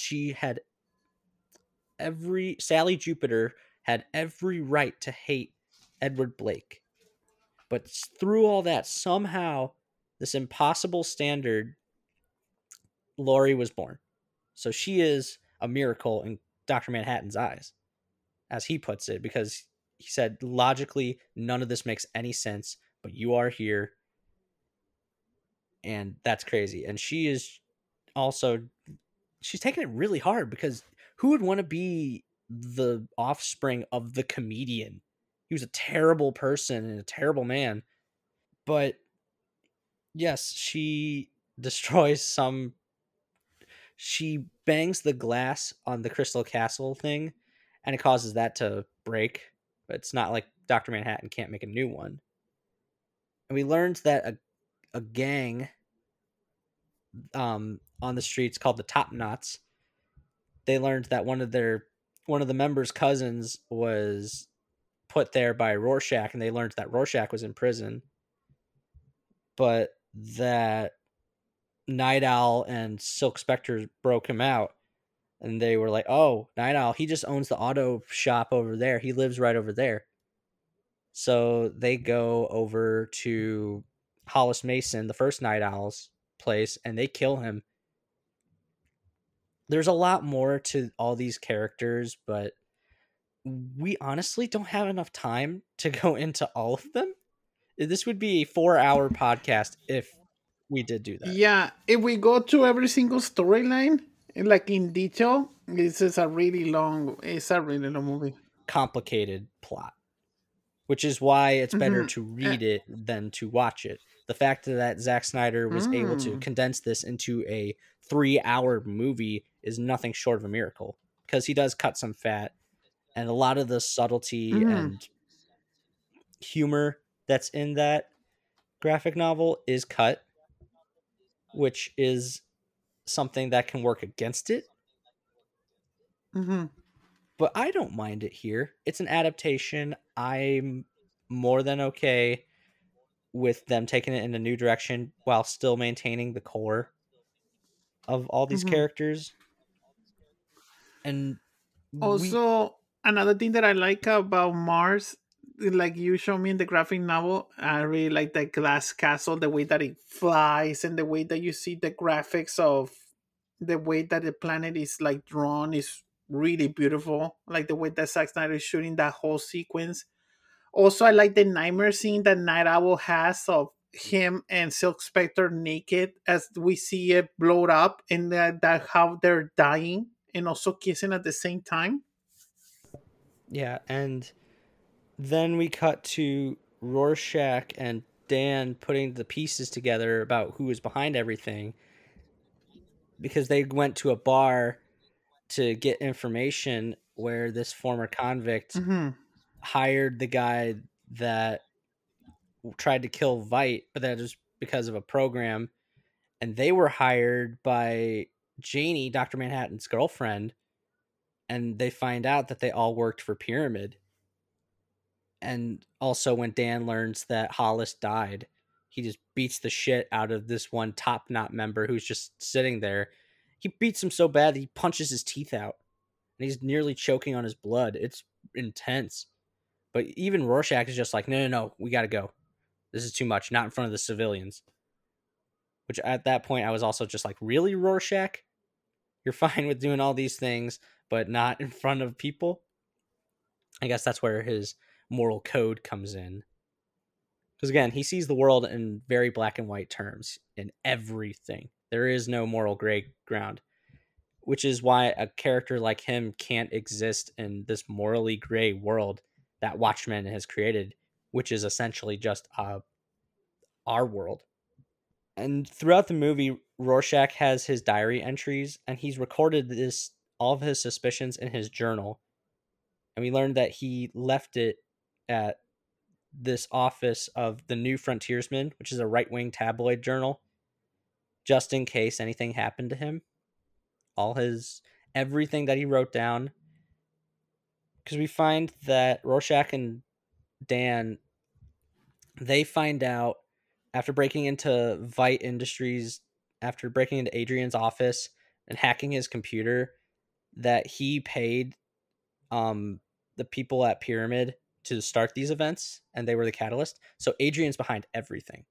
Sally Jupiter had every right to hate Edward Blake. But through all that, somehow, this impossible standard, Lori was born. So she is a miracle in Dr. Manhattan's eyes, as he puts it, because he said, logically, none of this makes any sense, but you are here. And that's crazy. And she's taking it really hard because who would want to be the offspring of the comedian? He was a terrible person and a terrible man. But yes, she bangs the glass on the Crystal Castle thing, and it causes that to break. But it's not like Dr. Manhattan can't make a new one. And we learned that a gang on the streets called the Top Knots, they learned that one of the members' cousins was put there by Rorschach, and they learned that Rorschach was in prison, but that Night Owl and Silk Spectre broke him out. And they were like, oh, Night Owl, he just owns the auto shop over there. He lives right over there. So they go over to Hollis Mason, the first Night Owl's place, and they kill him. There's a lot more to all these characters, but we honestly don't have enough time to go into all of them. This would be a 4-hour podcast if we did do that. Yeah, if we go to every single storyline, like in detail, it's a really long movie. Complicated plot, which is why it's better Mm-hmm. to read it than to watch it. The fact that Zack Snyder was able to Mm. condense this into a 3-hour movie is nothing short of a miracle, because he does cut some fat, and a lot of the subtlety Mm-hmm. and humor that's in that graphic novel is cut, which is something that can work against it. Mm-hmm. But I don't mind it here. It's an adaptation. I'm more than okay with them taking it in a new direction while still maintaining the core of all these Mm-hmm. characters. And we Also, another thing that I like about Mars, like you show me in the graphic novel, I really like the glass castle, the way that it flies, and the way that you see the graphics of the way that the planet is like drawn is really beautiful. Like the way that Zack Snyder is shooting that whole sequence. Also, I like the nightmare scene that Night Owl has of him and Silk Spectre naked as we see it blow up, and that how they're dying and also kissing at the same time. yeah, and then we cut to Rorschach and Dan putting the pieces together about who was behind everything, because they went to a bar to get information where this former convict Mm-hmm. hired the guy that tried to kill Vite, but that was because of a program, and they were hired by Janie, Dr. Manhattan's girlfriend, and they find out that they all worked for Pyramid. And also, when Dan learns that Hollis died, he just beats the shit out of this one top knot member who's just sitting there. He beats him so bad that he punches his teeth out, and he's nearly choking on his blood. It's intense. But even Rorschach is just like, no, no, no, we got to go. This is too much. Not in front of the civilians. Which at that point, I was also just like, really, Rorschach? You're fine with doing all these things, but not in front of people? I guess that's where his moral code comes in. Because again, he sees the world in very black and white terms in everything. There is no moral gray ground, which is why a character like him can't exist in this morally gray world that Watchmen has created, which is essentially just our world. And throughout the movie, Rorschach has his diary entries, and he's recorded this all of his suspicions in his journal. And we learned that he left it at this office of the New Frontiersman, which is a right-wing tabloid journal, just in case anything happened to him. All his everything that he wrote down, because we find that Rorschach and Dan, they find out after breaking into Vite Industries, after breaking into Adrian's office and hacking his computer, that he paid the people at Pyramid to start these events, and they were the catalyst. So Adrian's behind everything.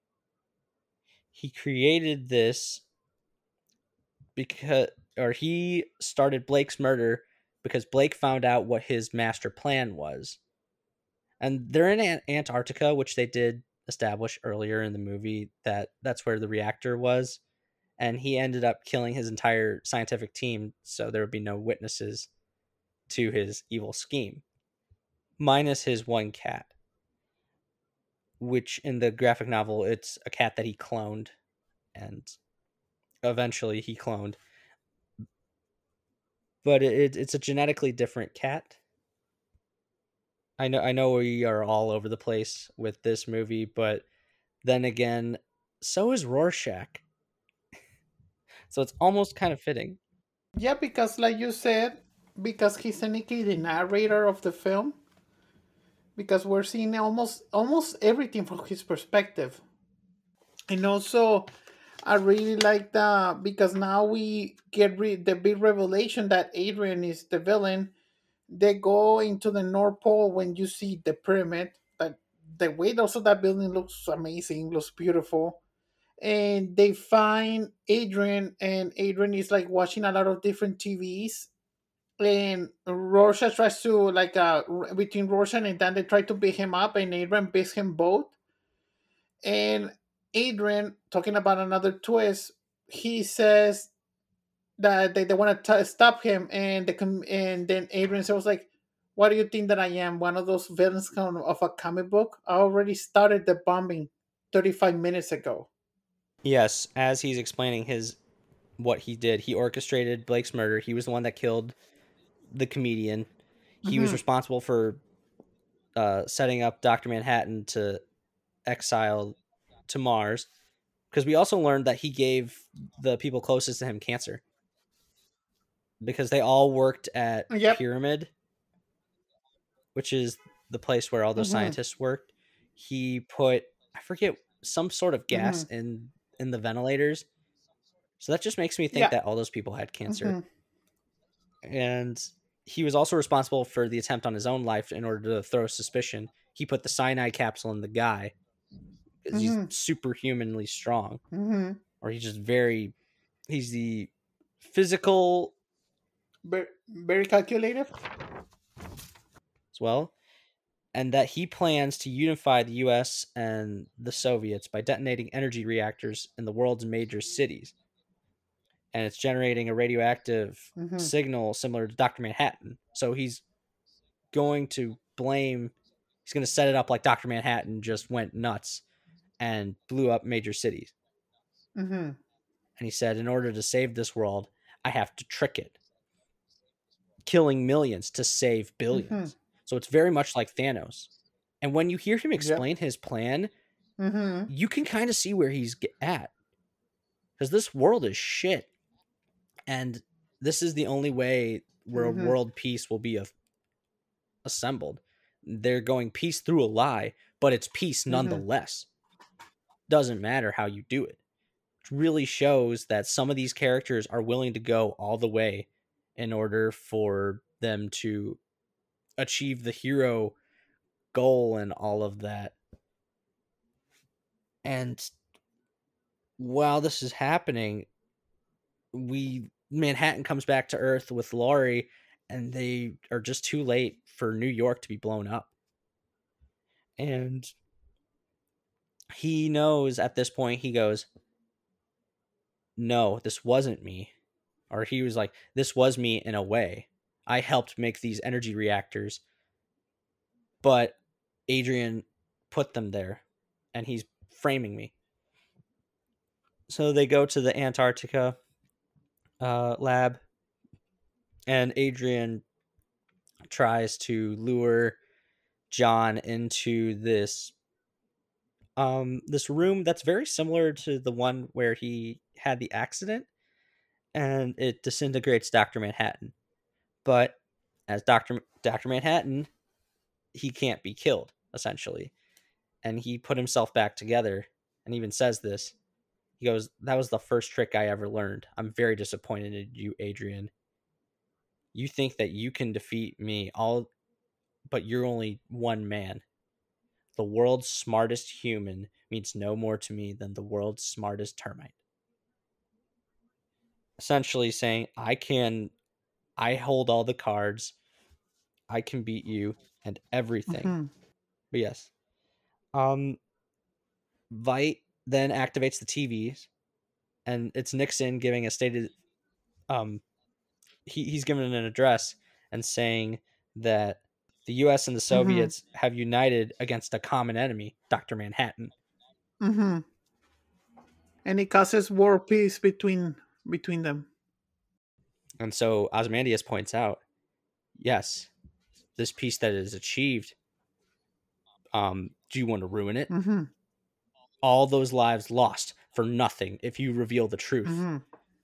He created this because, or he started Blake's murder because Blake found out what his master plan was. And they're in Antarctica, which they did establish earlier in the movie that that's where the reactor was. And he ended up killing his entire scientific team, so there would be no witnesses to his evil scheme, minus his one cat, which in the graphic novel, it's a cat that he cloned, and eventually he cloned. But it's a genetically different cat. I know we are all over the place with this movie, but then again, so is Rorschach. So it's almost kind of fitting. Yeah, because like you said, because he's technically the narrator of the film, because we're seeing almost everything from his perspective. And also, I really like the because now we get the big revelation that Adrian is the villain. They go into the North Pole when you see the pyramid. But the way also that building looks amazing, looks beautiful. And they find Adrian, and Adrian is like watching a lot of different TVs. And Rorschach tries to between Rorschach and Dan, they try to beat him up, and Adrian beats him both. And Adrian, talking about another twist, he says that they want to stop him, and then Adrian says like, "What do you think that I am? One of those villains of a comic book? I already started the bombing 35 minutes ago." Yes, as he's explaining his what he did, he orchestrated Blake's murder. He was the one that killed the comedian. He was Mm-hmm. responsible for setting up Dr. Manhattan to exile to Mars, because we also learned that he gave the people closest to him cancer because they all worked at Yep. Pyramid, which is the place where all those Mm-hmm. scientists worked. He put, I forget, some sort of gas Mm-hmm. in the ventilators. So that just makes me think Yeah. that all those people had cancer. Mm-hmm. And he was also responsible for the attempt on his own life in order to throw suspicion. He put the cyanide capsule in the guy because he's Mm-hmm. superhumanly strong, Mm-hmm. or he's the physical Very calculative. as well, and that he plans to unify the US and the Soviets by detonating energy reactors in the world's major cities. And it's generating a radioactive Mm-hmm. signal similar to Dr. Manhattan. So going to blame, he's going to set it up like Dr. Manhattan just went nuts and blew up major cities. Mm-hmm. And he said, in order to save this world, I have to trick it, killing millions to save Mm-hmm. billions. So it's very much like Thanos. And when you hear him Yep. explain his plan, Mm-hmm. you can kind of see where he's at, because this world is shit, and this is the only way where Mm-hmm. world peace will be assembled. They're going peace through a lie, but it's peace Mm-hmm. nonetheless. Doesn't matter how you do it. It really shows that some of these characters are willing to go all the way in order for them to achieve the hero goal and all of that. And while this is happening, Manhattan comes back to Earth with Laurie, and they are just too late for New York to be blown up. And he knows at this point, he goes, no, this wasn't me. Or he was like, this was me in a way. I helped make these energy reactors, but Adrian put them there, and he's framing me. So they go to the Antarctica lab, and Adrian tries to lure John into this room that's very similar to the one where he had the accident, and it disintegrates Dr. Manhattan. But as Dr. Manhattan, he can't be killed, essentially. And he put himself back together, and even says this. He goes, that was the first trick I ever learned. I'm very disappointed in you, Adrian. You think that you can defeat me all, but you're only one man. The world's smartest human means no more to me than the world's smartest termite. Essentially saying, I hold all the cards, I can beat you and everything. Mm-hmm. But yes. Um Vite then activates the TVs, and it's Nixon giving a stated he's given an address and saying that the US and the Mm-hmm. Soviets have united against a common enemy, Dr. Manhattan. Mm-hmm. And it causes war peace between them. And so Ozymandias points out, yes, this peace that is achieved, do you want to ruin it? Mm-hmm. All those lives lost for nothing if you reveal the truth. Mm-hmm.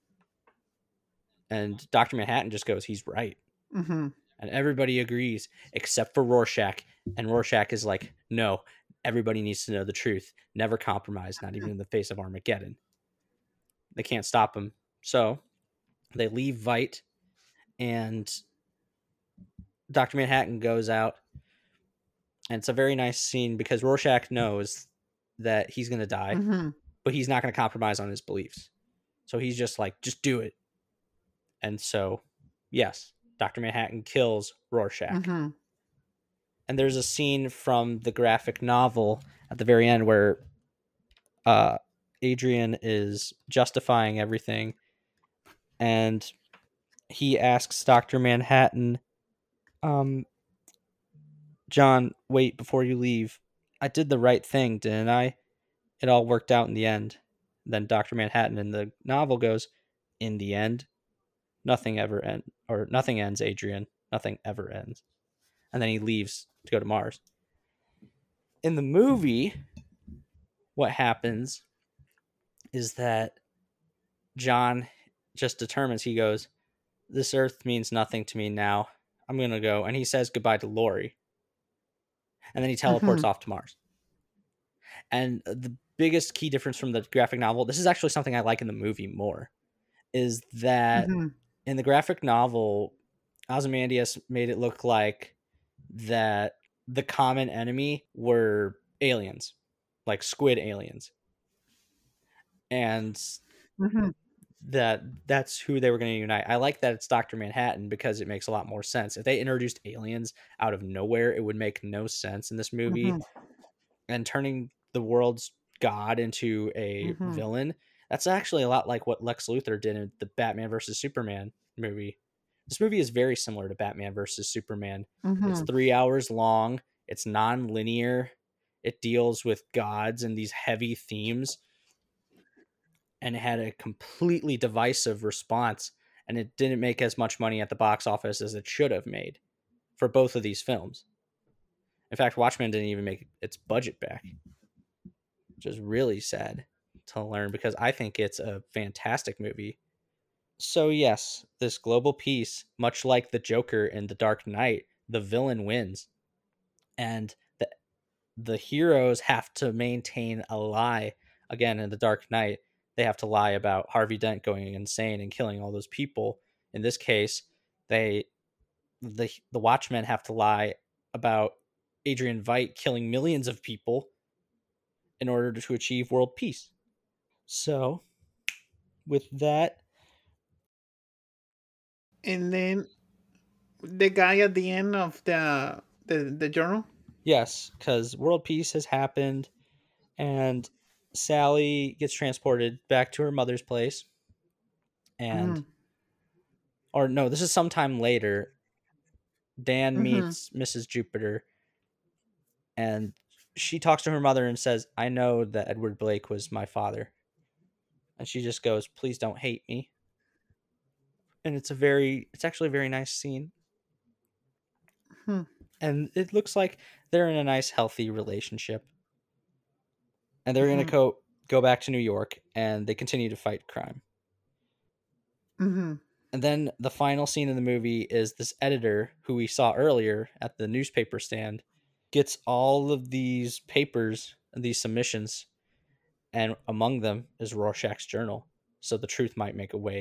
And Dr. Manhattan just goes, he's right. Mm-hmm. And everybody agrees except for Rorschach. And Rorschach is like, no, everybody needs to know the truth. Never compromise, not even in the face of Armageddon. They can't stop him. So they leave Vite, and Dr. Manhattan goes out. And it's a very nice scene because Rorschach knows that he's going to die, Mm-hmm. but he's not going to compromise on his beliefs. So he's just like, just do it. And so, yes, Dr. Manhattan kills Rorschach. Mm-hmm. And there's a scene from the graphic novel at the very end where Adrian is justifying everything, and he asks Dr. Manhattan, John, wait before you leave. I did the right thing, didn't I? It all worked out in the end. Then Dr. Manhattan in the novel goes, in the end, nothing ends, Adrian. Nothing ever ends. And then he leaves to go to Mars. In the movie, what happens is that John just determines, he goes, this Earth means nothing to me now. I'm going to go. And he says goodbye to Laurie. And then he teleports Mm-hmm. off to Mars. And the biggest key difference from the graphic novel, this is actually something I like in the movie more, is that Mm-hmm. in the graphic novel, Ozymandias made it look like that the common enemy were aliens, like squid aliens. And Mm-hmm. that's who they were going to unite. I like that it's Dr. Manhattan because it makes a lot more sense. If they introduced aliens out of nowhere, it would make no sense in this movie. Mm-hmm. And turning the world's god into a Mm-hmm. villain, that's actually a lot like what Lex Luthor did in the Batman versus Superman movie. This movie is very similar to Batman versus Superman. It's Mm-hmm. 3 hours long, it's non-linear, it deals with gods and these heavy themes, and it had a completely divisive response, and it didn't make as much money at the box office as it should have made for both of these films. In fact, Watchmen didn't even make its budget back. which is really sad to learn because I think it's a fantastic movie. So, yes, this global peace, much like the Joker in The Dark Knight, the villain wins. And the heroes have to maintain a lie. Again, in The Dark Knight, they have to lie about Harvey Dent going insane and killing all those people. In this case, they the Watchmen have to lie about Adrian Veidt killing millions of people in order to achieve world peace. So, with that, And then the guy at the end of the journal. yes, because world peace has happened, and Sally gets transported back to her mother's place, and Mm-hmm. or no, this is sometime later. Dan Mm-hmm. meets Mrs. Jupiter, and she talks to her mother and says, "I know that Edward Blake was my father," and she just goes, "Please don't hate me." And it's actually a very nice scene, Hmm. and it looks like they're in a nice, healthy relationship, and they're gonna Mm-hmm. go back to New York, and they continue to fight crime. Mm-hmm. And then the final scene in the movie is this editor who we saw earlier at the newspaper stand gets all of these papers and these submissions, and among them is Rorschach's journal. So the truth might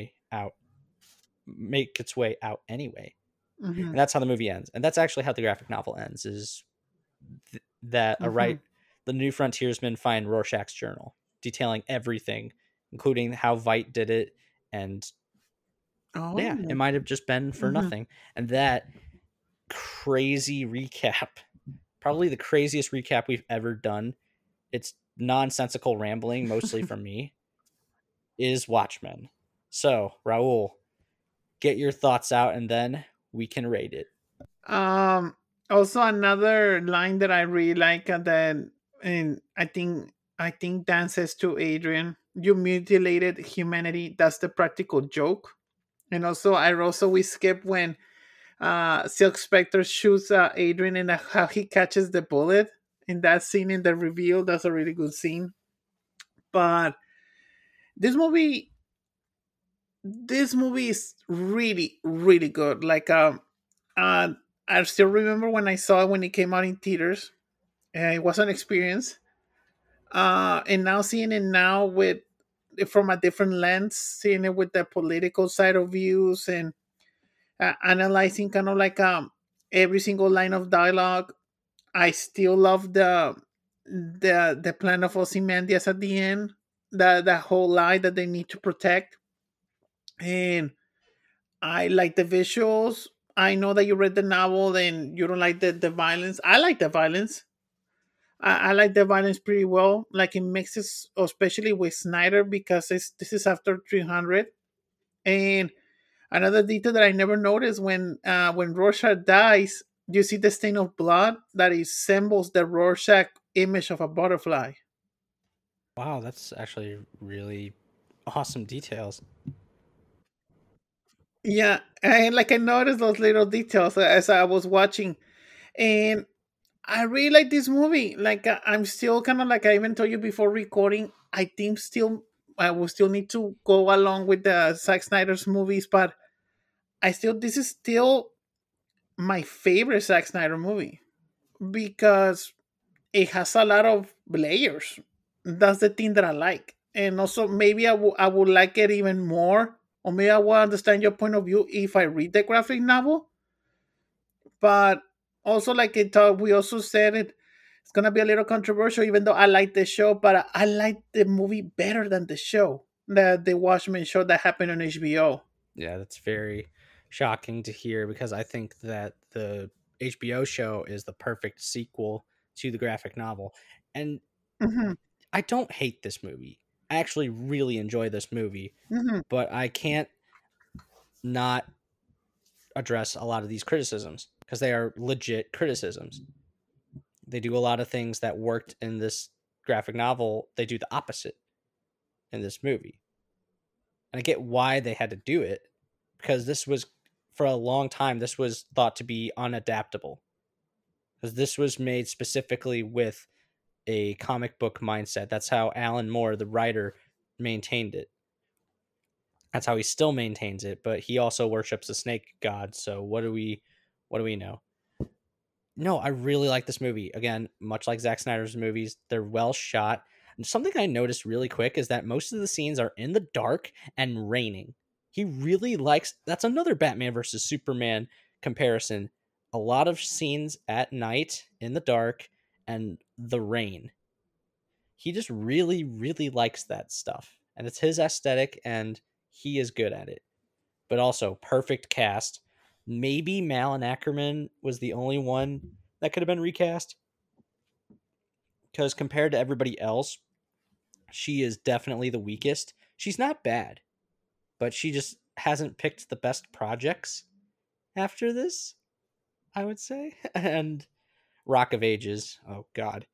make its way out anyway. Mm-hmm. And that's how the movie ends. And that's actually how the graphic novel ends: is that Mm-hmm. the New Frontiersmen find Rorschach's journal, detailing everything, including how Veidt did it, and yeah, it Oh. might have just been for Mm-hmm. nothing. And that crazy recap, probably the craziest recap we've ever done. It's nonsensical rambling, mostly from me, is Watchmen. So, Raul, get your thoughts out and then we can rate it. Um. Also, another line that I really like, and I think Dan says to Adrian, "You mutilated humanity. That's the practical joke." And also, we skip when Silk Spectre shoots Adrian and how he catches the bullet in that scene in the reveal. That's a really good scene. But this movie, this movie is really, really good. Uh, I still remember when I saw it when it came out in theaters. It was an experience. And now seeing it now with from a different lens, seeing it with the political side of views and analyzing kind of like every single line of dialogue. I still love the plan of Ozymandias at the end, the whole lie that they need to protect, and I like the visuals. I know that you read the novel and you don't like the violence. I like the violence. I like the violence pretty well. Like it mixes, especially with Snyder, because this is after 300. And another detail that I never noticed when Rorschach dies, you see the stain of blood that resembles the Rorschach image of a butterfly. Wow, that's actually really awesome details. Yeah, and like I noticed those little details as I was watching, and I really like this movie. Like I'm still kind of like I even told you before recording. I think still I will still need to go along with the Zack Snyder's movies, but I still this is still my favorite Zack Snyder movie because it has a lot of layers. That's the thing that I like, and also maybe I would like it even more, or maybe I will understand your point of view if I read the graphic novel. But also, like it, we also said it, it's gonna be a little controversial, even though I like the show, but I like the movie better than the show, the Watchmen show that happened on HBO. Yeah, that's very shocking to hear because I think that the HBO show is the perfect sequel to the graphic novel. And Hmm. I don't hate this movie. I actually really enjoy this movie, Hmm. but I can't not address a lot of these criticisms because they are legit criticisms. They do a lot of things that worked in this graphic novel, they do the opposite in this movie. And I get why they had to do it because this was for a long time this was thought to be unadaptable because this was made specifically with a comic book mindset. That's how Alan Moore, the writer, maintained it. That's how he still maintains it, but he also worships the snake god. So what do we know? No, I really like this movie. Again, much like Zack Snyder's movies, they're well shot. And something I noticed really quick is that most of the scenes are in the dark and raining. He really likes that's another Batman versus Superman comparison. A lot of scenes at night in the dark and the rain. He just really, really likes that stuff. And it's his aesthetic and he is good at it. But also, perfect cast. Maybe Malin Ackerman was the only one that could have been recast because compared to everybody else, she is definitely the weakest. She's not bad, but she just hasn't picked the best projects after this, I would say. And Rock of Ages, oh god.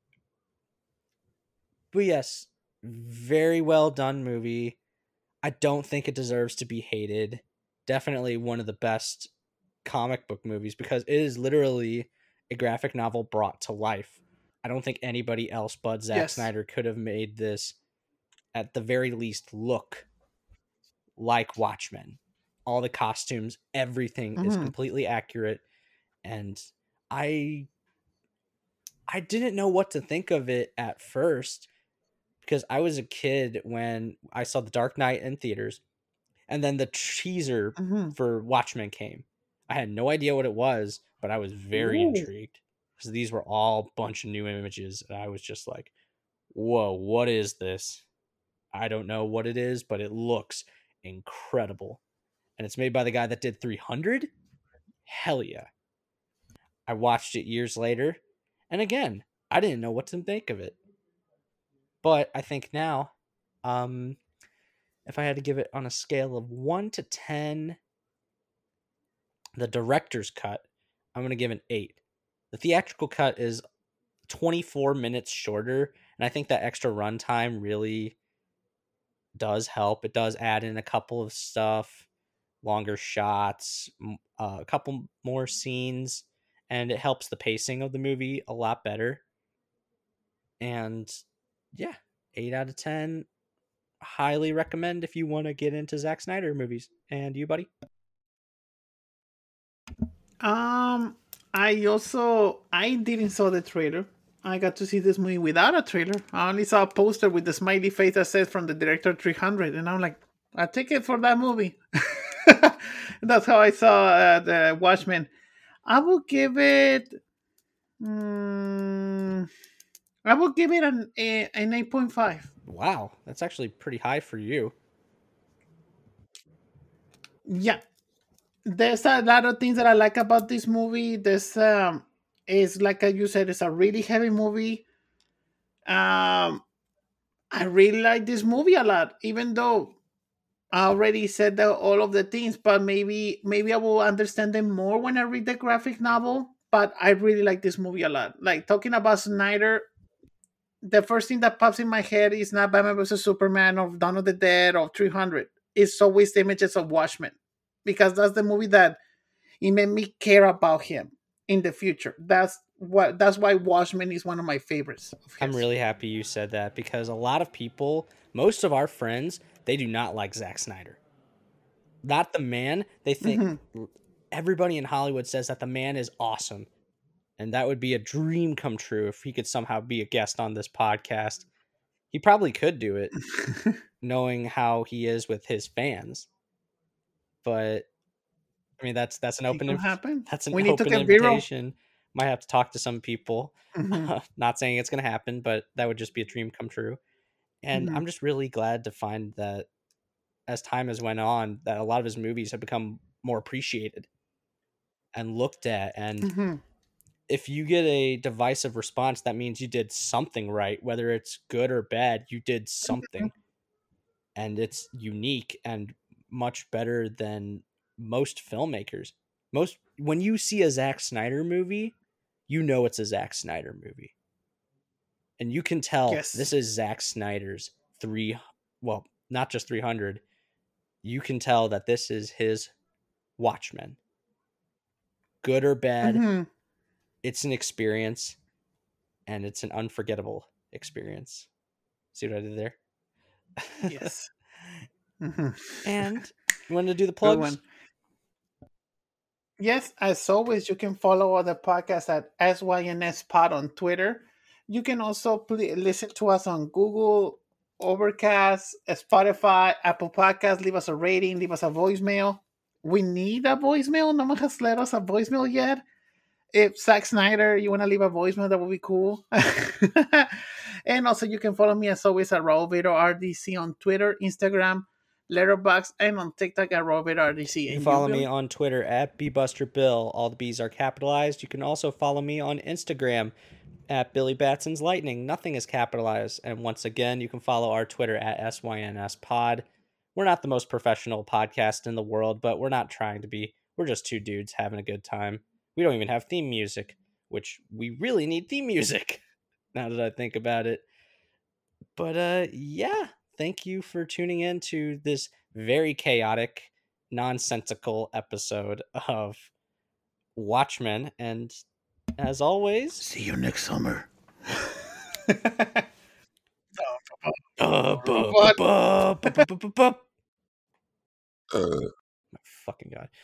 But yes, very well done movie. I don't think it deserves to be hated. Definitely one of the best comic book movies because it is literally a graphic novel brought to life. I don't think anybody else but Zack Yes. Snyder could have made this at the very least look like Watchmen. All the costumes, everything is Mm-hmm. completely accurate, and I I didn't know what to think of it at first because I was a kid when I saw The Dark Knight in theaters, and then the teaser Mm-hmm. for Watchmen came. I had no idea what it was, but I was very Ooh. intrigued because these were all a bunch of new images, and I was just like, "Whoa, what is this?" I don't know what it is, but it looks incredible. And it's made by the guy that did 300? Hell yeah. I watched it years later, and again, I didn't know what to think of it. But I think now, um, if I had to give it on a scale of 1 to 10, the director's cut, I'm going to give an 8. The theatrical cut is 24 minutes shorter, and I think that extra runtime really does help. It does add in a couple of stuff, longer shots, a couple more scenes, and it helps the pacing of the movie a lot better. And yeah, 8 out of 10. Highly recommend if you want to get into Zack Snyder movies. And you, buddy? Um, I didn't saw the trailer. I got to see this movie without a trailer. I only saw a poster with the smiley face that says from the director 300, and I'm like, I take it for that movie. That's how I saw the Watchmen. I will give it. Mm, I will give it an 8.5. Wow, that's actually pretty high for you. Yeah, there's a lot of things that I like about this movie. This is like you said, it's a really heavy movie. Um, I really like this movie a lot, even though I already said all of the things. But maybe I will understand them more when I read the graphic novel. But I really like this movie a lot. Like talking about Snyder, the first thing that pops in my head is not Batman versus Superman or Dawn of the Dead or 300. It's always the images of Watchmen because that's the movie that it made me care about him in the future. That's why Watchmen is one of my favorites of I'm his. really happy you said that because a lot of people, most of our friends, they do not like Zack Snyder. Not the man. They think Hmm. everybody in Hollywood says that the man is awesome. And that would be a dream come true if he could somehow be a guest on this podcast. He probably could do it, knowing how he is with his fans. But I mean, It could happen. that's an We need to open get viral. invitation. Might have to talk to some people. Hmm. Not saying it's going to happen, but that would just be a dream come true. And Hmm. I'm just really glad to find that as time has went on, that a lot of his movies have become more appreciated and looked at. And Hmm. if you get a divisive response, that means you did something right, whether it's good or bad. You did something, and it's unique and much better than most filmmakers. Most when you see a Zack Snyder movie, you know it's a Zack Snyder movie, and you can tell this Yes. is Zack Snyder's three. Well, not just 300. You can tell that this is his Watchmen. Good or bad, Hmm. it's an experience. and it's an unforgettable experience. See what I did there? Yes. Mhm. And you want to do the Good plugs? one. Yes, as always, you can follow other podcasts at SYNS Pod on Twitter. You can also listen to us on Google, Overcast, Spotify, Apple Podcasts. Leave us a rating, leave us a voicemail. We need a voicemail. No one has let us a voicemail yet. If Zack Snyder, you want to leave a voicemail, that would be cool. And also, you can follow me as always at Raul Vito RDC on Twitter, Instagram, Letterboxd, and on TikTok at Raul Vito RDC. You can And you, follow me Billy? on Twitter at BBusterBill. All the B's are capitalized. You can also follow me on Instagram at Billy Batson's Lightning. Nothing is capitalized. And once again, you can follow our Twitter at SYNS Pod. We're not the most professional podcast in the world, but we're not trying to be. We're just two dudes having a good time. We don't even have theme music, which we really need theme music now that I think about it. But yeah, thank you for tuning in to this very chaotic, nonsensical episode of Watchmen. And as always, See you next summer. my fucking god.